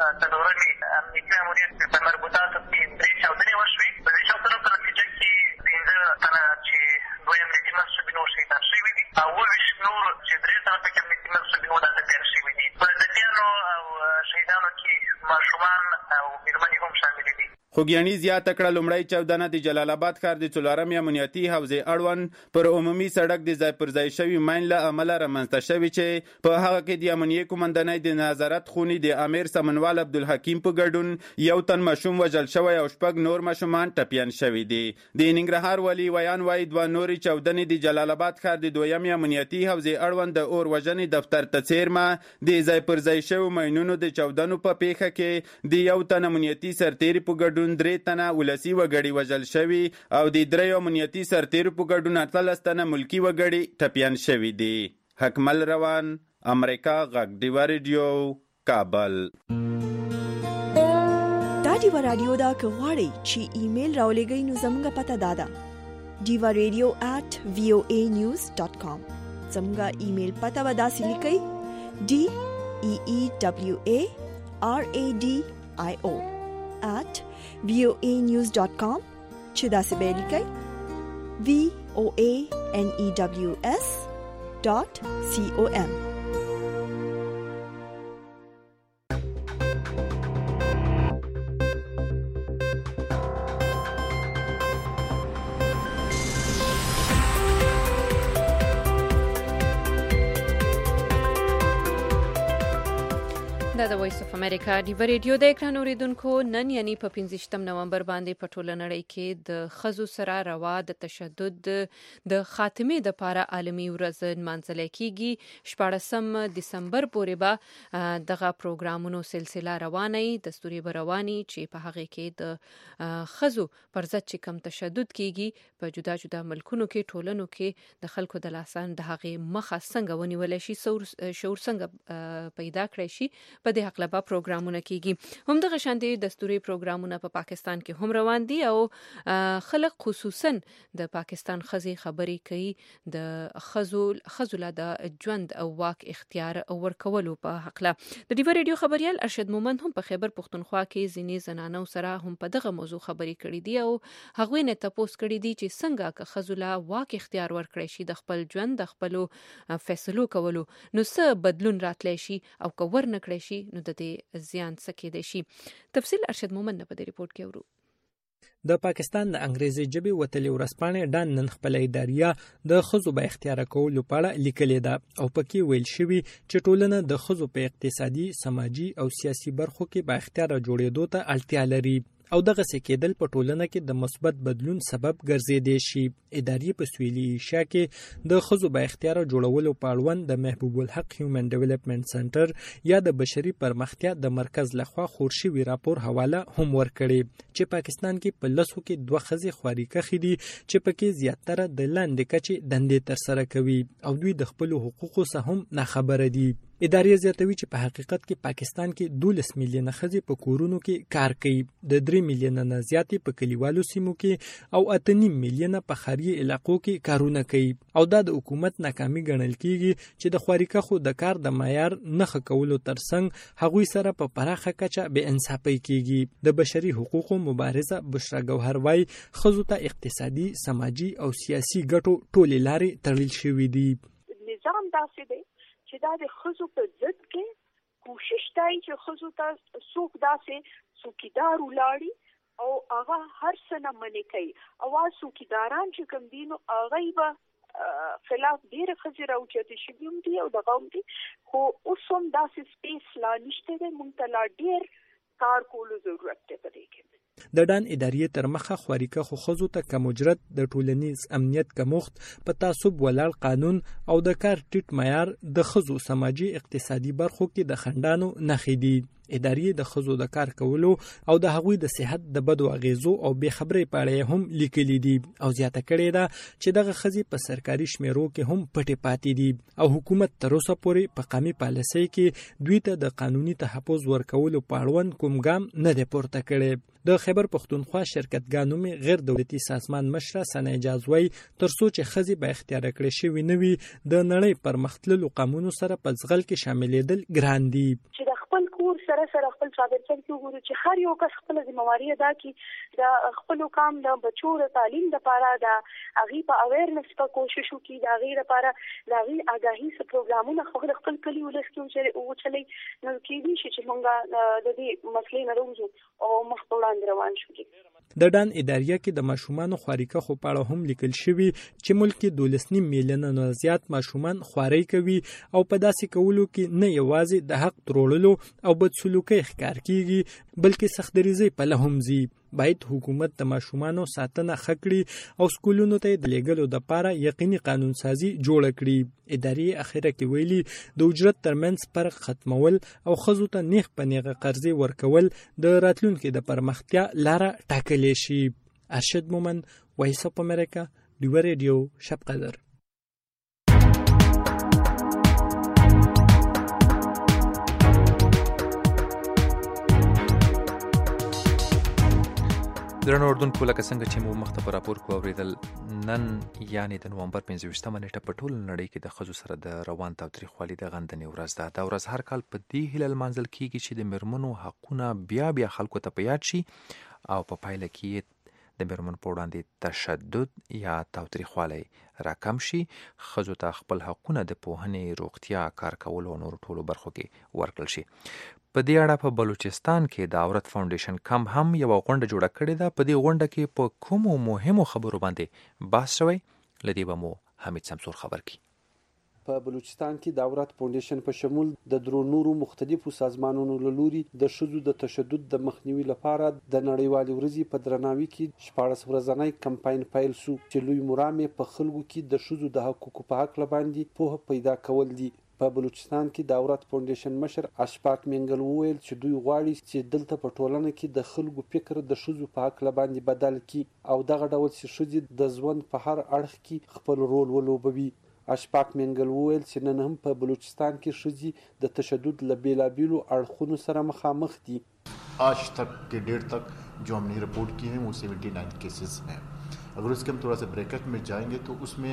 څلورمې امنیتي ماموریت په مربوطاتو کې 3 چاودنې وشوې. په دې چاودنو په نتیجه کې 15 تنه چې دویم امنیتي منصبینو شهیدان شوي دي او 29 نور چې 3 تنه پکې امنیتي منصبینو ټپیان شوي دي. په ټپیانو او شهیدانو کې ماشومان او مېرمنې هم شاملې دي. خوګیاڼي زیاته کړه لومړی چاودنه د جلال آباد ښار د 4مې امنیتي حوزې اړوند پر عمومي سړک د ځای پر ځای شوي ماین له امله رامنځته شوي چې په هغه کې د امنیې قومندانۍ د نظارت خونې د امیر سمنوال عبدالحکیم په ګډون 1 تن ماشوم وژل شوی او 6 نور ماشومان ټپیان شوي دي. د ننګرهار ولي ویان وایي 2 نورې چاودنې د جلال آباد ښار د 2مې امنیتي حوزې اړوند د اور وژنې دفتر ته څیرمه د ځای پر ځای شوي ماینونو د چاودنو په پیښه کې د 1 تن امنیتي سرتیري په ګډون 3 تنه ولسي وګړي وژل شوي او د 3 امنیتي سرتیرو په ګډون 18 تنه ملکی وګړي ټپیان شوي دي. حکمل روان، امریکا غږ ډیوا ریډیو، کابل. دا ډیوا رادیو دا که غواړئ چې ایمیل راولېږئ نو زموږ پته دا ده diva.radio@voanews.com. زموږ ایمیل پته به داسې لیکئ DEEWARADIO@voanews.com چې داسې به لیکئ VOANEWS.com. د دا د وایس اف امریکا ډیو ریډیو د اکران اوریدونکو نن یعنی په 15 نومبر باندې په ټوله نړۍ کې د خزو سره روا د تشدد د خاتمې د لپاره عالمي ورځ نمانځل کیږي 14 دسمبر پورې به دغه پروګرامونو سلسله روانه دستوري رواني چې په هغه کې د خزو پر ضد چې کم تشدد کیږي په جدا جدا ملکونو کې ټولنو کې د خلکو د لاسان د هغه مخه څنګه ونیول شي شعور څنګه پیدا کړی شي په دې حق لپاره پروګرامونه کیږي هم د غشاندې دستوري پروګرامونه په پاکستان کې هم روان دي او خلک خصوصا د پاکستان خزي خبري کوي د خزو لا د ژوند او واک اختیار او ورکولو په حق له د ډیو ریډیو خبريال ارشد مومند هم په خیبر پختونخوا کې ځینې زنانو سره هم په دغه موضوع خبري کړې دي او هغوی نه تاسو کړی دي چې څنګه که خزو لا واک اختیار ورکړي شي د خپل ژوند د خپل فیصلو کولو نو څه بدلون راتلی شي او کور نه کړی شي نو د دې زیان څه کېدای شي. تفصیل ارشد مومند په دې ریپورت کې ورو. د پاکستان د انګریزي ژبې وتلي ورځپاڼې ډان نن خپل اداریه د خزو به اختیار کولو په اړه لیکلې ده او پکې ویل شوی چې ټولنه د خزو په اقتصادي، سماجي او سیاسي برخو کې به اختیار جوړېدو ته اړتیا لري او دغه سکیدل په ټولنه کې د مثبت بدلون سبب ګرځېدای شي. ادارې په سویلي ایشیا کې د خزو به اختیار جوړولو په اړوند د محبوب الحق هیومن ډیولپمنٹ سنټر یا د بشري پرمختیا د مرکز لخوا خور شوی راپور حواله هم ورکړي چې پاکستان کې په لسو کې 2 خزي خواري کخې دي چې پکې زیاتره د لاندې کچې دندې تر سره کوي او دوی د خپل حقوقو څخه هم نه خبره دي. ادارې زیاتوي چې په حقیقت کې پاکستان کې 12 میلیونه خزي په کورونو کې کار کوي، د 3 میلیونه نه زیاتې په کلیوالو سیمو کې او 8.5 میلیونه په ښاري علاقو کې کارونه کوي او دا د حکومت ناکامي ګڼل کیږي چې د خواريکخو د کار د معیار نه خکولو ترڅنګ هغوی سره په پراخه کچه بے انصافي کیږي. د بشري حقوقو مبارزه بشرا ګوهر وايي خزو ته اقتصادي، سماجي او سیاسي ګټو ټولې لارې تړل شوې دي. نظام داسې دی چې دا د خزو په ضد کې کوشش دی چې خزو ته څوک داسې څوکیدار ولاړي او هغه هر څه نه منې کوي او څوکیداران چې کوم دي نو هغه به خلاف ډېرې ښځې راوچتې شوي هم دي او دغه هم دي خو اوس هم داسې سپیس لا نشته دی. موږ ته لا ډېر کار کولو ضرورت دی په دې کې. د ډان ادارې تر مخه خواريکخو خزو ته کم اجرت، د ټولنیز امنیت کمښت، په تعصب ولاړ قانون او د کار ټیټ معیار د خزو سماجي اقتصادي برخو کې د خندانو نښې دي. ادارې د خزو د کار کولو او د هغوی د صحت د بدو اغیزو او بے خبرۍ په اړه هم لیکلي دي او زیاته کړې ده چې دغه خزي په سرکاري شمیرو کې هم پټې پاتې دي او حکومت تر اوسه پورې په قومي پالیسۍ کې دوی ته د قانوني تحفظ ورکولو په اړوند کوم ګام نه دی پورته کړی. د خیبر پختونخوا شرکتګانو می غیر دولتي سازمان مشره سنه اجازوي ترڅو چې خزي به اختیار کړي شي وینوي د نړۍ پرمختللو قومونو سره په ځغل کې شاملېدل ګران دي. چې د خپل کور سره خپل چاپیریال کې وګورو چې هر یو کس خپل ذمہواری ادا کړي، د خپل کام د بچو د تعلیم لپاره د هغه په اویرنس په کوشش وکړي، د هغه لپاره د هغه آگاهی سره پروګرامونه خپل کلی ولسکو چې چلی نو کېږي چې موږ د دې مسلې نه وځو او مخ په وړاندې روان شو. د ډان اداریه کې د ماشومان خواريکخو په اړه هم لیکل شوی چې ملک کې 12 میلیونه نه زیات ماشومان خواري کوي او په داسې کولو کې نه یوازې د حق ترولو او بدسلوکي ښکار کیږي بلکې سختدریزي په لهم زی. باید حکومت د ماشومانو ساتنه خکړي او سکولونو ته د لګلو د لپاره یقیني قانون سازي جوړ کړي. ادارې اخیره کې ویلي د اجرت ترمنځ فرق ختمول او خزو ته نیغ په نیغه قرضې ورکول د راتلونکو د پرمختیا لاره ټاکلی شي. ارشد مومند، وایس اف امریکا، ډیو ریډیو، شب قدر. درنو اردوونکو لکه څنګه چې مو مخته په راپور کې اوریدل نن یعنی د نومبر 15 نیټه په ټول نړۍ کې د خزو سره د روان تاوتریخوالي د غندنې ورځ ده. دا ورځ هر کال په دې هیله لمانځل کیږي چې د میرمنو حقونه بیا خلکو ته په یاد شي او په پایله کې د میرمنو په وړاندې تشدد یا تاوتریخوالی راکم شي، خزو ته خپل حقونه د پوهنې، روغتیا، کار کولو او نورو ټولو برخو کې ورکړل شي. په دې اړه په بلوچستان کې د عورت فاونډیشن کم هم یو غونډه جوړه کړې ده. په دې غونډه کې په کومو مهمو خبرو باندې بحث شوی، لدی به مو حمید سمسور خبر کی. په بلوچستان کې د عورت فاونډیشن په شمول د درو نورو مختلفو سازمانونو له لوري د ښځو د تشدد د مخنیوي لپاره د نړیوالې ورځې په درناوي کې 14 ورځنی کمپاین پیل شو چې لوی مرام په خلکو کې د ښځو د حقوقو په حق باندې پوهه پیدا کول دي. په بلوچستان کې د عورت فاونډیشن مشر اشفاق منګل وویل چې دوی غواړي چې دلته په ټولنه کې د خلکو فکر د ښځو په حق باندې بدل کړي او دغه ډول چې ښځې د ژوند په هر اړخ کې خپل رول ولوبوي. اشفاق منګل وویل چې نن هم په بلوچستان کې ښځې د تشدد له بیلابیلو اړخونو سره مخامخ دي. आज तक के डेट तक जो हमने रिपोर्ट की है वो 79 केसेस हैं. अगर उसके हम थोड़ा सा ब्रैकेट में जाएंगे तो उसमें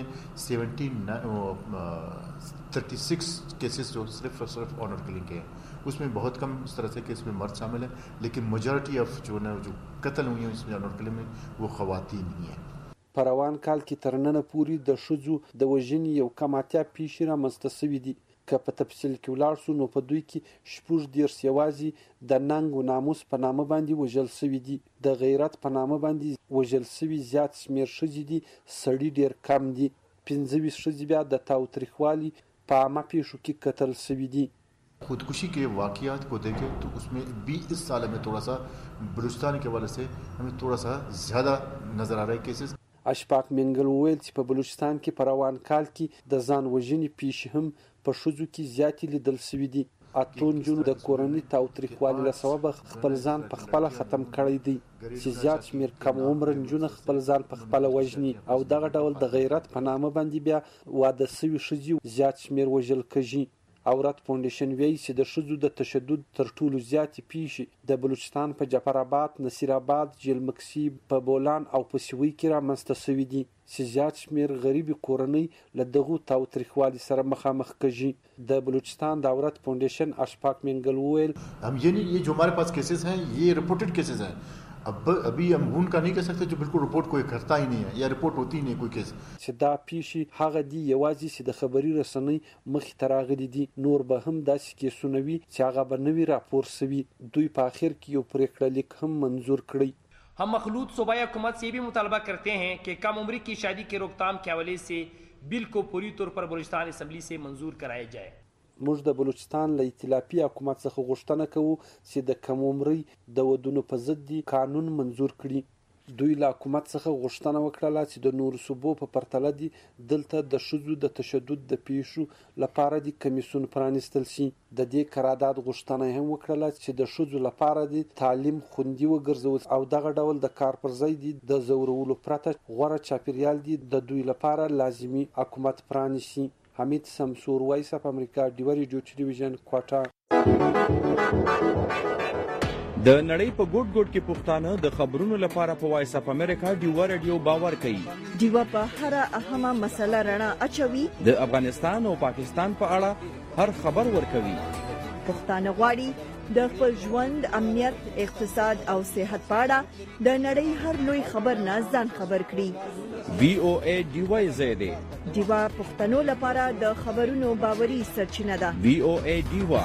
36 केसेस जो सिर्फ ऑनर किलिंग के हैं, उसमें बहुत कम इस तरह से केस में मर्द शामिल है, लेकिन मेजॉरिटी ऑफ जो कत्ल हुई हैं इसमें ऑनर किलिंग में वो खवातीन ही हैं. په روان کال کې تر ننه پورې د ښځو د وژنې یو کم اتیا پیښې رامنځته شوي دي. که په تفصیل کې ولاړ شو نو په دوی کې 14 یوازې د ننګ و ناموس په نامه باندې وژل شوي دي. د غیرت په نامه باندې وژل شوي زیات شمېر ښځې دي، سړي ډېر کم دي. 25 ښځې بیا د تاوتریخوالي په عامه پیښو کې قتل شوي دي. खुदकुशी के वाक़यात को देखें तो उसमें भी इस साल हमें थोड़ा सा बलूचिस्तान के हवाले से हमें थोड़ा सा ज़्यादा नज़र आ रहा है केसेस. اشفاق منګل وویل چې په بلوچستان کې په روان کال کې د ځان وژنې پیښې هم په ښځو کې زیاتې لیدل شوي دي. اتو نجونو د کورني تاوتریخوالي له سببه خپل ځان په خپله ختم کړی دی چې زیات شمېر کم عمره نجونه خپل ځان په خپله وژني او دغه ډول د غیرت په نامه باندې بیا واده شوي ښځې زیات شمېر وژل کېږي. عورت فاونډیشن وایي چې د ښځو د تشدد تر ټولو زیاتې پیښې د بلوچستان په جعفرآباد، نصیرآباد، جیلمکسي، په بولان او په سوی کې رامنځته شوي دي چې زیات شمېر غریبې کورنۍ له دغو تاوتریخوالي سره مخامخ کېږي. د بلوچستان د عورت فاونډیشن اشفاق منګل وویل ये जो हमारे पास केसेस हैं ये रिपोर्टेड केसेस हैं. अभी हम उनका नहीं कह सकते जो बिल्कुल रिपोर्ट कोई करता ही नहीं है या रिपोर्ट होती ही नहीं कोई केस. چې دا پیښې هغه دي یوازې چې د خبري رسنۍ مخې ته راغلي دي، نور به هم داسې کیسونه وي چې هغه به نه وي راپور شوي. دوی په آخر کې یو پریکړه لیک هم منظور کړی. हम मखलूत सूबाई हुकूमत से भी मुतालबा करते हैं कि कम उम्री की शादी की रोकथाम के हवाले से बिल को पूरी तौर पर बलूचिस्तान असम्बली से मंजूर कराया जाए. موږ د بلوچستان له ائتلافي حکومت څخه غوښتنه کوو چې د کم عمرۍ د ودونو په ضد قانون منظور کړي. دوی له حکومت څخه غوښتنه وکړه چې د نورو صوبو په پرتله دلته د ښځو د تشدد د پیښو لپاره د کمیسیون پرانیستل شي. د دې قرارداد غوښتنه هم وکړه چې د ښځو لپاره د تعلیم خوندي وګرځول او دغه ډول د کار پر ځای د زورولو پرته غوره چاپیریال د دوی لپاره لازمي حکومت پرانیسي. حمید سمسور، وایس اف امریکا، ډیو ریډیو ټلویزیون، کوټا. د نړۍ په ګوټ ګوټ کې پښتانه د خبرونو لپاره په وایس اف امریکا ډیو ریډیو باور کوي. ډیو په هر اهمه مسله رڼا اچوي. د افغانستان او پاکستان په اړه هر خبر ورکوي. پښتانه غواړي د خپل ژوند، امنیت، اقتصاد او صحت په اړه د نړۍ هر لوی خبر نه ځان خبر کړي. VOA ډیوای زیاده ډیوا پښتنو لپاره د خبرونو باوري سرچینه ده. VOA ډیوا.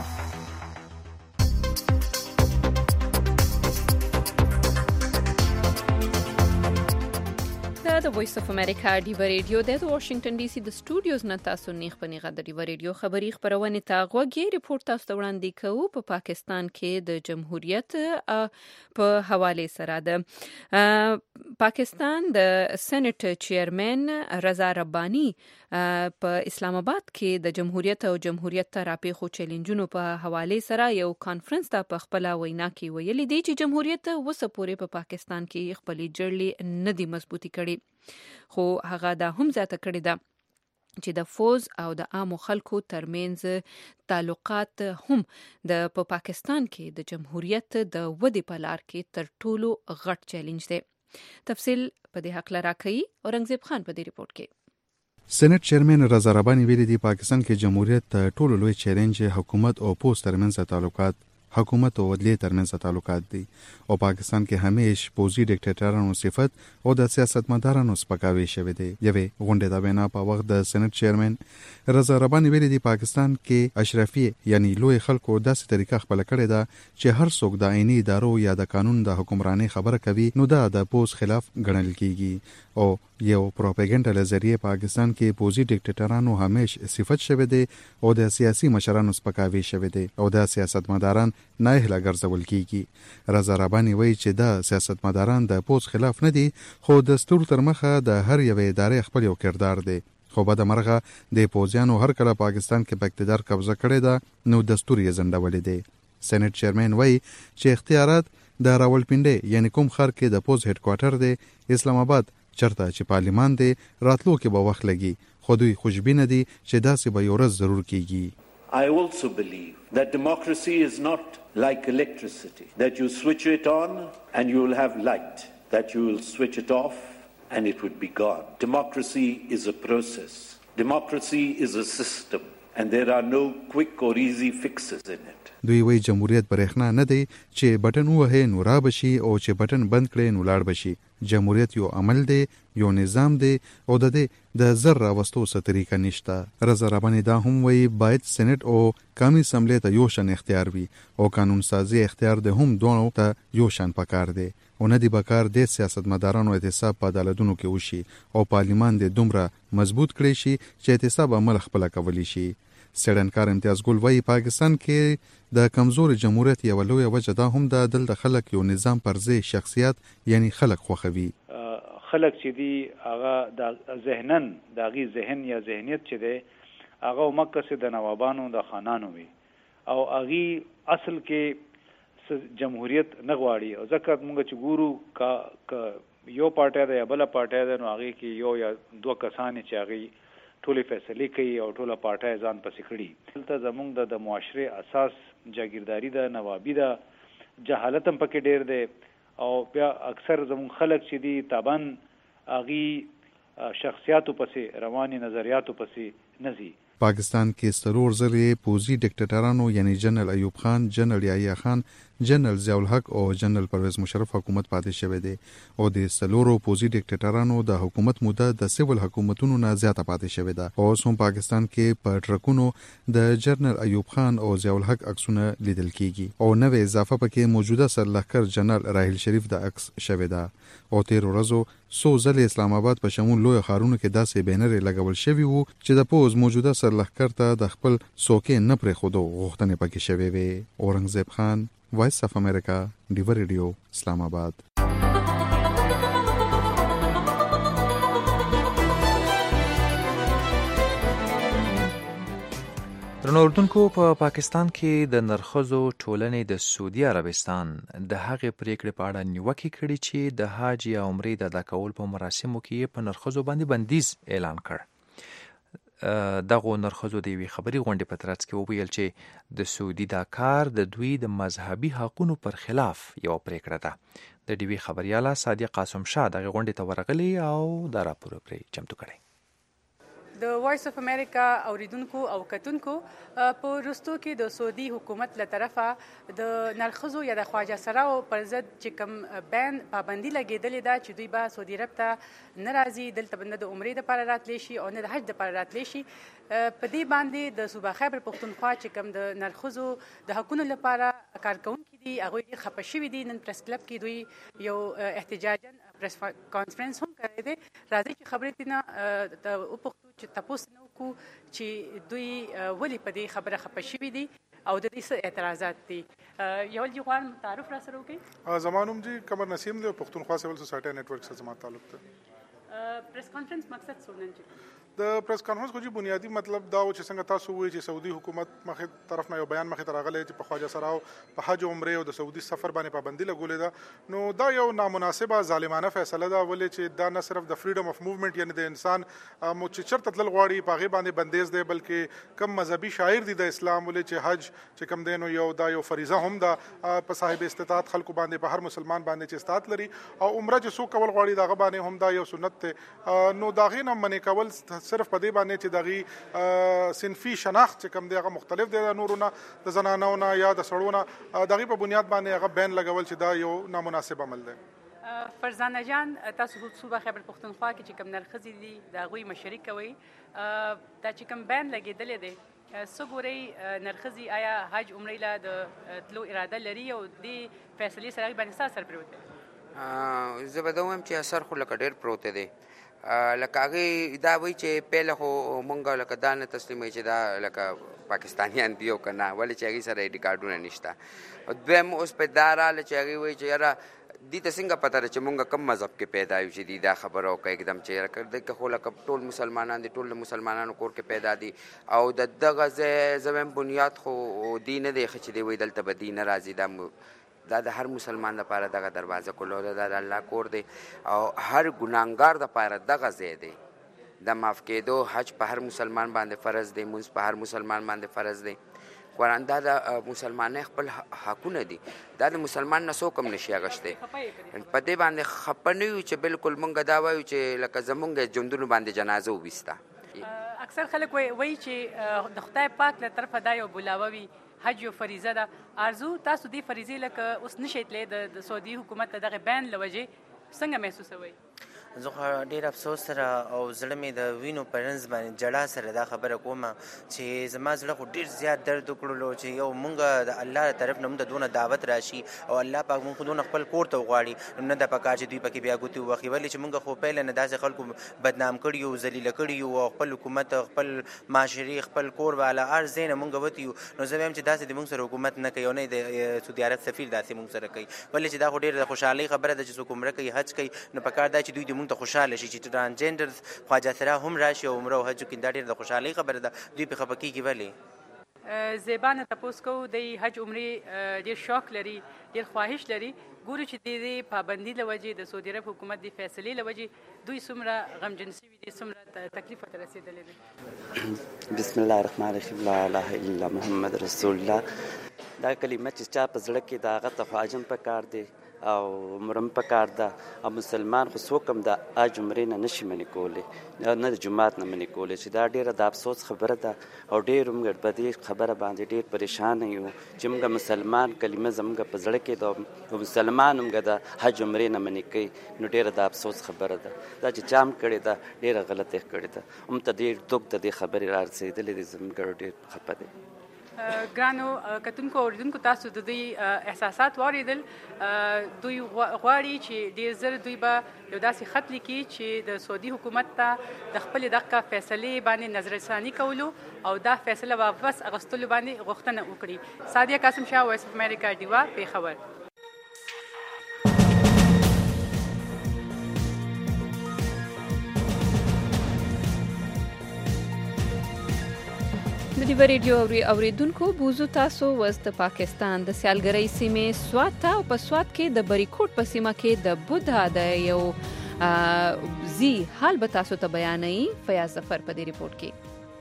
د وایس اف امریکا ډیو ریډیو د واشنگټن ډي سي د سټوډیوز نه تاسو نیغ پنیغه د ډیو ریډیو خبري خبرونه تا غوږی ریپورت تاسو وړاندې کوو. په پاکستان کې د جمهوریت په حواله سره د پاکستان د سېنات چیرمن رضا رباني په اسلام آباد کې د جمهوریت او جمهوریت تراپی خو چیلنجونو په حواله سره یو کانفرنس ته په خپل وینا کې ویلي دی چې جمهوریت وسه پورې په پاکستان کې خپل جړلې نه دی مضبوطی کړي، خو هغه دا هم زیاته کړی ده چې د فوز او د عامو خلکو ترمنځ تعلقات هم د پاکستان کې د جمهوریت د ودې په لار کې تر ټولو غټ چیلنج دی. تفصیل په دې حق لرا کوي اورنګزیب خان په دې ریپورت کې. سېنات چیرمن رضا رباني ویلي دی پاکستان کې جمهوریت ټولو لوی چیلنج حکومت او پوز ترمنځ تعلقات، حکومت او عدلیه ترمنځ تعلقات دي او پاکستان کې همیش پوزي ډیکټیټرانو صفت او د سیاستمدارانو سپکاوي شوی دی. یوه غونډه د وینا په وخت د سېنات چیرمن رضا رباني ویلي دی پاکستان کې اشرافي یعنی لوی خلکو داسې طریقه خپل کړی دا چې هر څوک د عیني ادارو یا د قانون د حکمرانۍ خبره کوي نو دا د پوز خلاف ګڼل کیږي او یو پروپاګاندا لذریعه پاکستان کې پوزي ډیکټیټرانو همیش صفت شوه دي او د سیاسي مشرانو سپکاوي شوه دي او د سیاستمداران ناهله ګرځول کیږي. رضا رباني وایي چې د سیاستمداران د پوز خلاف نه دي، خو د ستور تر مخه د هر یو ادارې خپل یو کردار دی. خو بد مرغه د پوزیانو هر کله پاکستان کې په اقتدار قبضه کړی ده نو دستور یې ځنډولې دی. سېنات چیرمن وایي چې اختیارات د راولپنډي یعنی کوم ښار کې د پوز هډ کوارټر دی اسلام آباد چرته چې پارلیمان دی راتلو کې به وخت لګي، خو دوی خوشبینه دي چې داسې به یو ورځ ضرور کیږي. I also believe that democracy is not like electricity, that you switch it on and you will have light, that you will switch it off and it would be gone. Democracy is a process. Democracy is a system and there are no quick or easy fixes in it. دوی وایي جمهوریت برېښنا نه دی چې بټن ووهې نو را بشي او چې بټن بند کړي نو لاړ بشي. جمهوریت یو عمل دی، یو نظام دی او د دې د زر راوستو څه طریقه نشته. رضا رباني دا هم وایي باید سېنات او قومي اسمبلې ته یو شان اختیار وي او قانون سازي اختیار د هم دوه ته یو شان پکار دی او نه دی بکار د سیاستمدارانو احتساب په عدالتونو کې وشي او پارلیمان د دومره مضبوط کړي شي چې احتساب عمل خپل کولی شي. سړنکار امتیاز ګل وایي پاکستان کې د کمزور جمهوریت یو لویه وجه دا هم د دل د خلک یو نظام پر ځای شخصیت یعنی خلک خوښوي. خلک چې دی هغه د ذهنن د غي ذهن یا ذهنیت چې دی هغه مکه د نوابانو د خانانو وي او هغه اصل کې جمهوریت نه غواړي او ځکه موږ چې ګورو کا یو پارټي ده یا بل پارټي ده نو هغه کې یو یا دوه کسان چې هغه ټولې فیصلې کوي او ټوله پارټي ځان پسې کړي. دلته زموږ د معاشره اساس جاگیرداری ده، نوابی ده، جهالت هم پکې ډېر دی او بیا اکثر زموږ خلک چې دي تابان اغي شخصیاتو پسې رواني نظریاتو پسې نزي. پاکستان کې سترور زرې پوزي ډیکټیټرانو یعنی جنرال ایوب خان، جنرال یحیی خان، جنرال ضیاء الحق او جنرال پرویز مشرف حکومت پاتې شوی دی او د سترورو پوزي ډیکټیټرانو د حکومت موده د سیول حکومتونو نه زیاته پاتې شوی ده. اوس هم پاکستان کې په ټرکونو د جنرال ایوب خان او ضیاء الحق عکسونه لیدل کیږي او نوې اضافه پکې موجوده سرلښکر جنرال راحیل شریف د عکس شوی ده او تیر ورځو سو ځل اسلام آباد په شمول لوی ښارونو کې داسې بینرې لګول شوی وو چې د پوز موجوده سرلښکر ته د خپل څوکۍ نه پرې خودو غوښتنې پکې شوی وي. اورنګزیب خان، وایس اف امریکا، ډیو ریډیو، اسلام آباد. درنو اردوونکو په پاکستان کې د نرخزو ټولنې د سعودي عربستان د هغې پریکړې په اړه نیوکې کړي چې د حج یا عمرې د ادا کول په مراسمو کې په نرخزو باندې بندیز اعلان کړ. دغه نرخزو د یوې خبري غونډې په ترڅ کې وویل چې د سعودي دا کار د دوی د مذهبي حقونو پر خلاف یو پریکړه ده. د ډیوي خبرياله صادق قاسم شاه دغه غونډې ته ورغلی او دا راپور پرې چمتو کړی. د وایس اف امریکا اوریدونکو او کتونکو په رستو کې د سعودي حکومت له طرفه د نرخزو یا د خواجه سراو پر ضد چې کوم بین پابندي لګېدلې ده چې دوی به سعودي عرب ته نه راځي، دلته به نه د عمرې دپاره راتلی شي او نه د حج دپاره راتلی شي. په دې باندې د صوبه خیبر پښتونخوا چې کوم د نرخزو د حقونو لپاره کارکوونکي دي هغوی ډېر خفه شوي دي. نن پریس کلب کې دوی یو احتجاجا پریس کانفرنس هم کړی دی. راځئ چې خبرې ترېنه وپوښتو چې تپوس نه وکړو چې دوی ولې په دې خبره خفه شوي دي او د دې څه اعتراضات دي. یو جی غواړم تعارف را سره وکړئ. زما نوم جی قمر نسیم دی او پښتونخوا سیول سوسایټي نیټورک سره زما تعلق دی. پریس کانفرنس مقصد څه نن چې د پریس کانفرنس کو جی بنیادی مطلب دا و چې څنګه تاسو وایي چې سعودي حکومت مخې طرف نه یو بیان مخې ته راغلی چې په خواجه سراو په حج او عمرې او د سعودي سفر باندې پابندي لګولې ده. نو دا یو نامناسبه ظالمانه فیصله ده ولې چې دا نه صرف د فریډم اف موومېنټ یعنی د انسان چې چېرته تلل غواړي په هغې باندې بندیز دی بلکې کم مذهبي شاعر دي د اسلام ولې چې حج چې کم دی نو یو دا یو فریضه هم ده په صاحب استطاعت خلکو باندې په هر مسلمان باندې چې استطاعت لري او عمره چې څوک کول غواړي دغه باندې هم دا یو سنت دی. نو د هغې نه منې کول صرف په دې باندې چې دغه صنفي شناخت چې کوم دی هغه مختلف دی د نورو نه د زنانو نه یا د سړو نه د هغې په بنیاد باندې هغه بین لګول چې دا یو نامناسب عمل دی. فرزانه جان، تاسو صوبه خیبر پښتونخوا کې چې کوم نرخزې دي د هغوی مشري کوئ، دا چې کوم بین لګېدلی دی څه ګورئ نرخزې آیا حج عمرې له د تلو اراده لري او دې فیصلې سره هغې باندې څه اثر پرې وتی؟ زه به دا ووایم چې اثر خو لکه ډېر پروت دی. لکه هغه دا وایي چې پیله خو مونږ لکه دا نه تسلیموي چې دا لکه پاکستانیان دی او که نه، ولې چې هغې سره آیډي کارډونه نشته. دویم اوس په دا راله چې هغې وایي چې یاره دې ته څنګه پته ده چې مونږ کم مذهب کې پیدا یو چې دي دا خبره وکړه एकदम چې یاره دلته خو لکه ټول مسلمانان دي، ټول د مسلمانانو کور کې پیدا دي او د دغه ځای زه وایم بنیاد خو دي نه دی ښه چې دی وایي دلته به دي نه راځي. دا د هر مسلمان لپاره دغه دروازه کلو ده، دا د الله کور دی او هر ګناهګار دپاره دغه ځای دی. د معاف کېدو حج په هر مسلمان باندې فرض دی، مونځ په هر مسلمان باندې فرض دی. قرآن دا د مسلمانۍ خپل حقونه دي، دا د مسلمان نه څوک هم نشي اخیستی. په دې باندې خفه نه یو چې بالکل مونږ دا وایو چې لکه زمونږ ژوندونو باندې جنازه وویسته. اکثر خلک وایي چې د خدای پاک له طرفه دا یو بلاوه وي، حج یو فریضه ده. ارزو تاسو دې فریضې لکه اوس نشئ تللی د سعودي حکومت د دغه بین له وجې څنګه محسوسوئ؟ زه خو ډېر افسوس سره او زړه مې د وینو په رنځ باندې جړا سره دا خبره کوم چې زما زړه خو ډېر زیات درد وکړلو چې یو مونږ د الله طرف نه مونږ دونه دعوت راشي او الله پاک مونږ خو دونه خپل کور ته وغواړي، نه د پکار چې دوی پکې بیا ګوتې ووهي، ولې چې مونږ خو پیله نه داسې خلکو بدنام کړي یو، ذلیله کړي یو او خپل حکومت خپل معاشري خپل کور والا هر ځای نه مونږ وتي یو. نو زه وایم چې داسې د مونږ سره حکومت نه کوي او نه د سعودي عرب سفیر داسې مونږ سره کوي، ولې چې دا خو ډېر د خوشحالۍ خبره ده چې څوک عمره کوي حج کوي، نو پکار دا چې دوی د مونږ ته خوشحاله شي چې ترانسجنډر خواجه سره هم راشي او عمره او حج کوي. دا ډېر د خوشحالۍ خبره ده، دوی پې خفه کېږي. ولې زیبا نه تپوس کوو د حج عمرې ډېر شوق لري، ډېر خواهش لري، ګورو چې د پابندي له وجې د سعودي عرب حکومت د فیصلې له وجې دوی څومره غمجن شوي دي، څومره تکلیف ورته رسېدلی دی. بسم الله الرحمن الرحیم، لا اله الا الله محمد رسول الله. دا کلمه چې چا په زړه کې د هغه ته خو عجم پکار دی او عمرم پکار ده او مسلمان خو څوک هم د حج عمرې نه نشي منې کولی، نه د جومات نه منې کولی، چې دا ډېره د افسوس خبره ده او ډېر موږ په دې خبره باندې ډېر پریشانه یو چې موږ مسلمان کلمه زموږ په زړه کې ده او مسلمان موږ د حج عمرې نه منې کوي، نو ډېره د افسوس خبره ده. دا چې چا هم کړې ده ډېره غلطه کړې ده، هم ته ډېر دوک د دې خبرې را رسېدلې دي، زموږ ډېر خفه دی. ګرانو کتونکو اوریدونکو، تاسو د دوی احساسات واورېدل. دوی غواړي چې ډېر زر دوی به یو داسې خط لیکي چې د سعودي حکومت ته د خپلې دغه فیصلې باندې نظرثاني کولو او دا فیصله واپس اخیستلو باندې غوښتنه وکړي. سادیه قاسم شاه، وایس اف امریکا، ډیوا، پېښور. د دیوه ریډیو اوریدونکو بوزو تاسو وز د پاکستان د سیالګرۍ سیمې سوات ته او په سوات کې د بریکوټ په سیمه کې د بودا د یو زی حال به تاسو ته بیانوي. فیاض ظفر په دې ریپورت کې.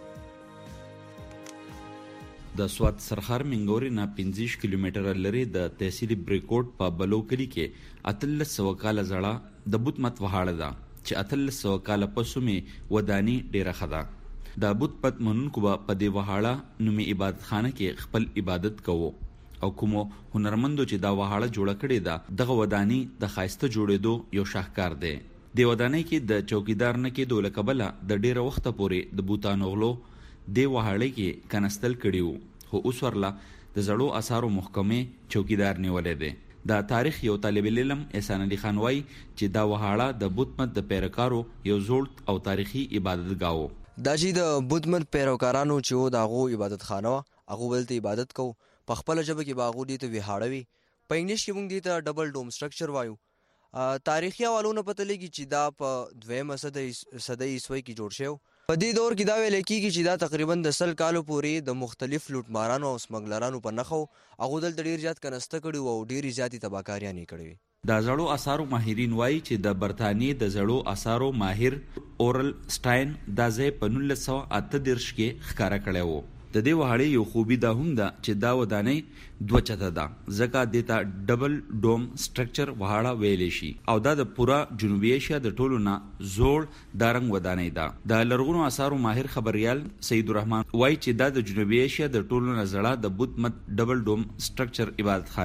د سوات سرخار منګوري نه 15 کیلومتره لري د تحصیل بریکوټ په بلو کلی کې 1300 کاله زړه د بوت مت وهاړه ده چې 1300 کاله پسو می ودانی ډیره خدا. د بوت پت منونکو په دې وهاړه نومي عبادت خانه کې خپل عبادت کوو او کومو هنرمندو چې دا وهاړه جوړه کړې ده دغه ودانی د خاصته جوړېدو یو شاهکار دی. د ودانی کې د چوکیدار نه کې دوله قبله د ډیره وخت پورې د بوتانو غلو د وهاړه کې کنستل کړیو، خو اوس ورله د زړو اثارو محکمه چوکیدار نیولې ده. د تاریخ یو طالب علم احسان علي خان وای چې دا وهاړه د بوت مت د پیروکارو یو زوړ او تاریخي عبادتګاو. دا چې د بوت مت پیروکارانو چې و د هغو عبادت خانه وه، هغو بلته عبادت کوو، په خپله ژبه کې به هغو دې ته ویهاړه وي، په انګلیش کې موږ دې ته ډبل ډوم سټرکچر وایو. تاریخي حوالو نه پته لګي چې دا په 2مه صدۍ عیسوي کې جوړ شوی. په دې دور کې دا ویل کېږي چې دا تقریبا د 100 کالو پورې د مختلف لوټمارانو او سمګلرانو په نښه و، هغو دلته ډېر زیات کنسته کړي وو او ډېرې زیاتې تباهکاریانې کړې وي. د زړو اثارو ماهرین وایي چې د برتانیې د زړو اثارو ماهر اورل سټاین دا ځای په 1938 کې ښکاره کړی و. د دې وهاړې یو خوبي دا هم ده چې دا ودانۍ 2 چته ده، ځکه دې ته ډبل ډوم سټرکچر وهاړه ویلی شي او دا د پوره جنوبي ایشیا د ټولو نه زوړ دارنګ ودانۍ ده. د لرغونو اثارو ماهر خبریال سید الرحمن وایي چې دا د جنوبي ایشیا د ټولو نه زړه د بوت مت ډبل ډوم سټرکچر عبادت خانه ده.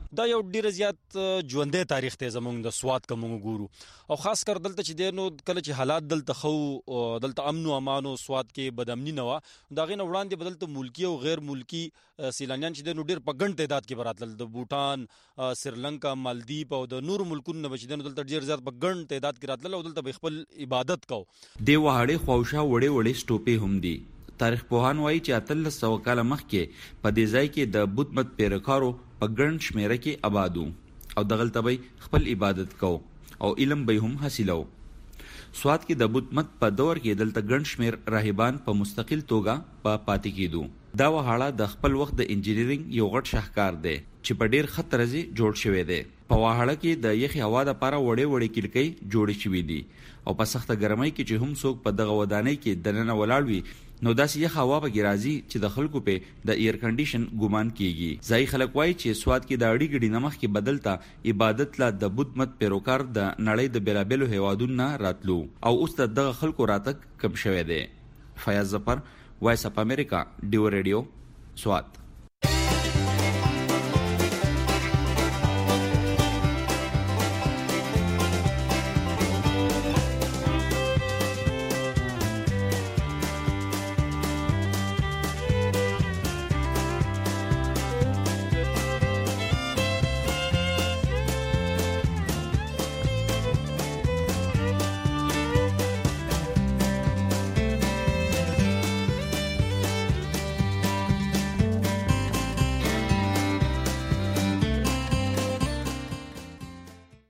دا یو ډیر زیات ژوندې تاریخ ته زمونږ د سواد کوم ګورو او خاص کر دلته چې دینو کله چې حالات دلته خو دلته امن او امان او سواد کې بدامنی نه و دا غینه وړاندې بدلته ملکی او غیر ملکی سیلانیان چې دینو ډیر په ګڼ تعداد کې براتل د بوټان سریلانکا مالدیپ او د نور ملکونو نه بچ دینو دلته ډیر زیات په ګڼ تعداد کې راتل او دلته خپل عبادت کو دی وهاړې خوښه وړې وړې سټوپې هم دي تاریخ پوهان وایي چې 1300 کال مخکې په دې ځای کې د بت مت پیروکارو په ګڼ شمیره کې آبادو او دغلته به خپل عبادت کو او علم به هم حاصلو سواد کې د بت مت په دور کې دلته ګڼ شمیر راهبان په مستقل توګه په پاتې کېدو دا وهاړه د خپل وخت د انجینرینګ یو غټ شاهکار دی چې په ډیر خطر ځای جوړ شوی دی په وهاړه کې د یخي هوا لپاره وړې وړې کړکۍ جوړې شوې دي او په سخته ګرمۍ کې چې هم څوک په دغه ودانۍ کې دننه ولاړ وي نو داسې یخ هوا به راځي چې د خلکو په د ایر کنډیشن ګومان کیږي ځای خلک وایي چې سواد کې د اړې ګډي نمخ کې بدلتا عبادت لا د بت مت پیروکار د نړۍ د بیلابلو هیوادونو راتلو او اوس دغه خلکو راتګ کم شوی دی فیاض ظفر وایس اپ امریکا ډیو ریډیو سواد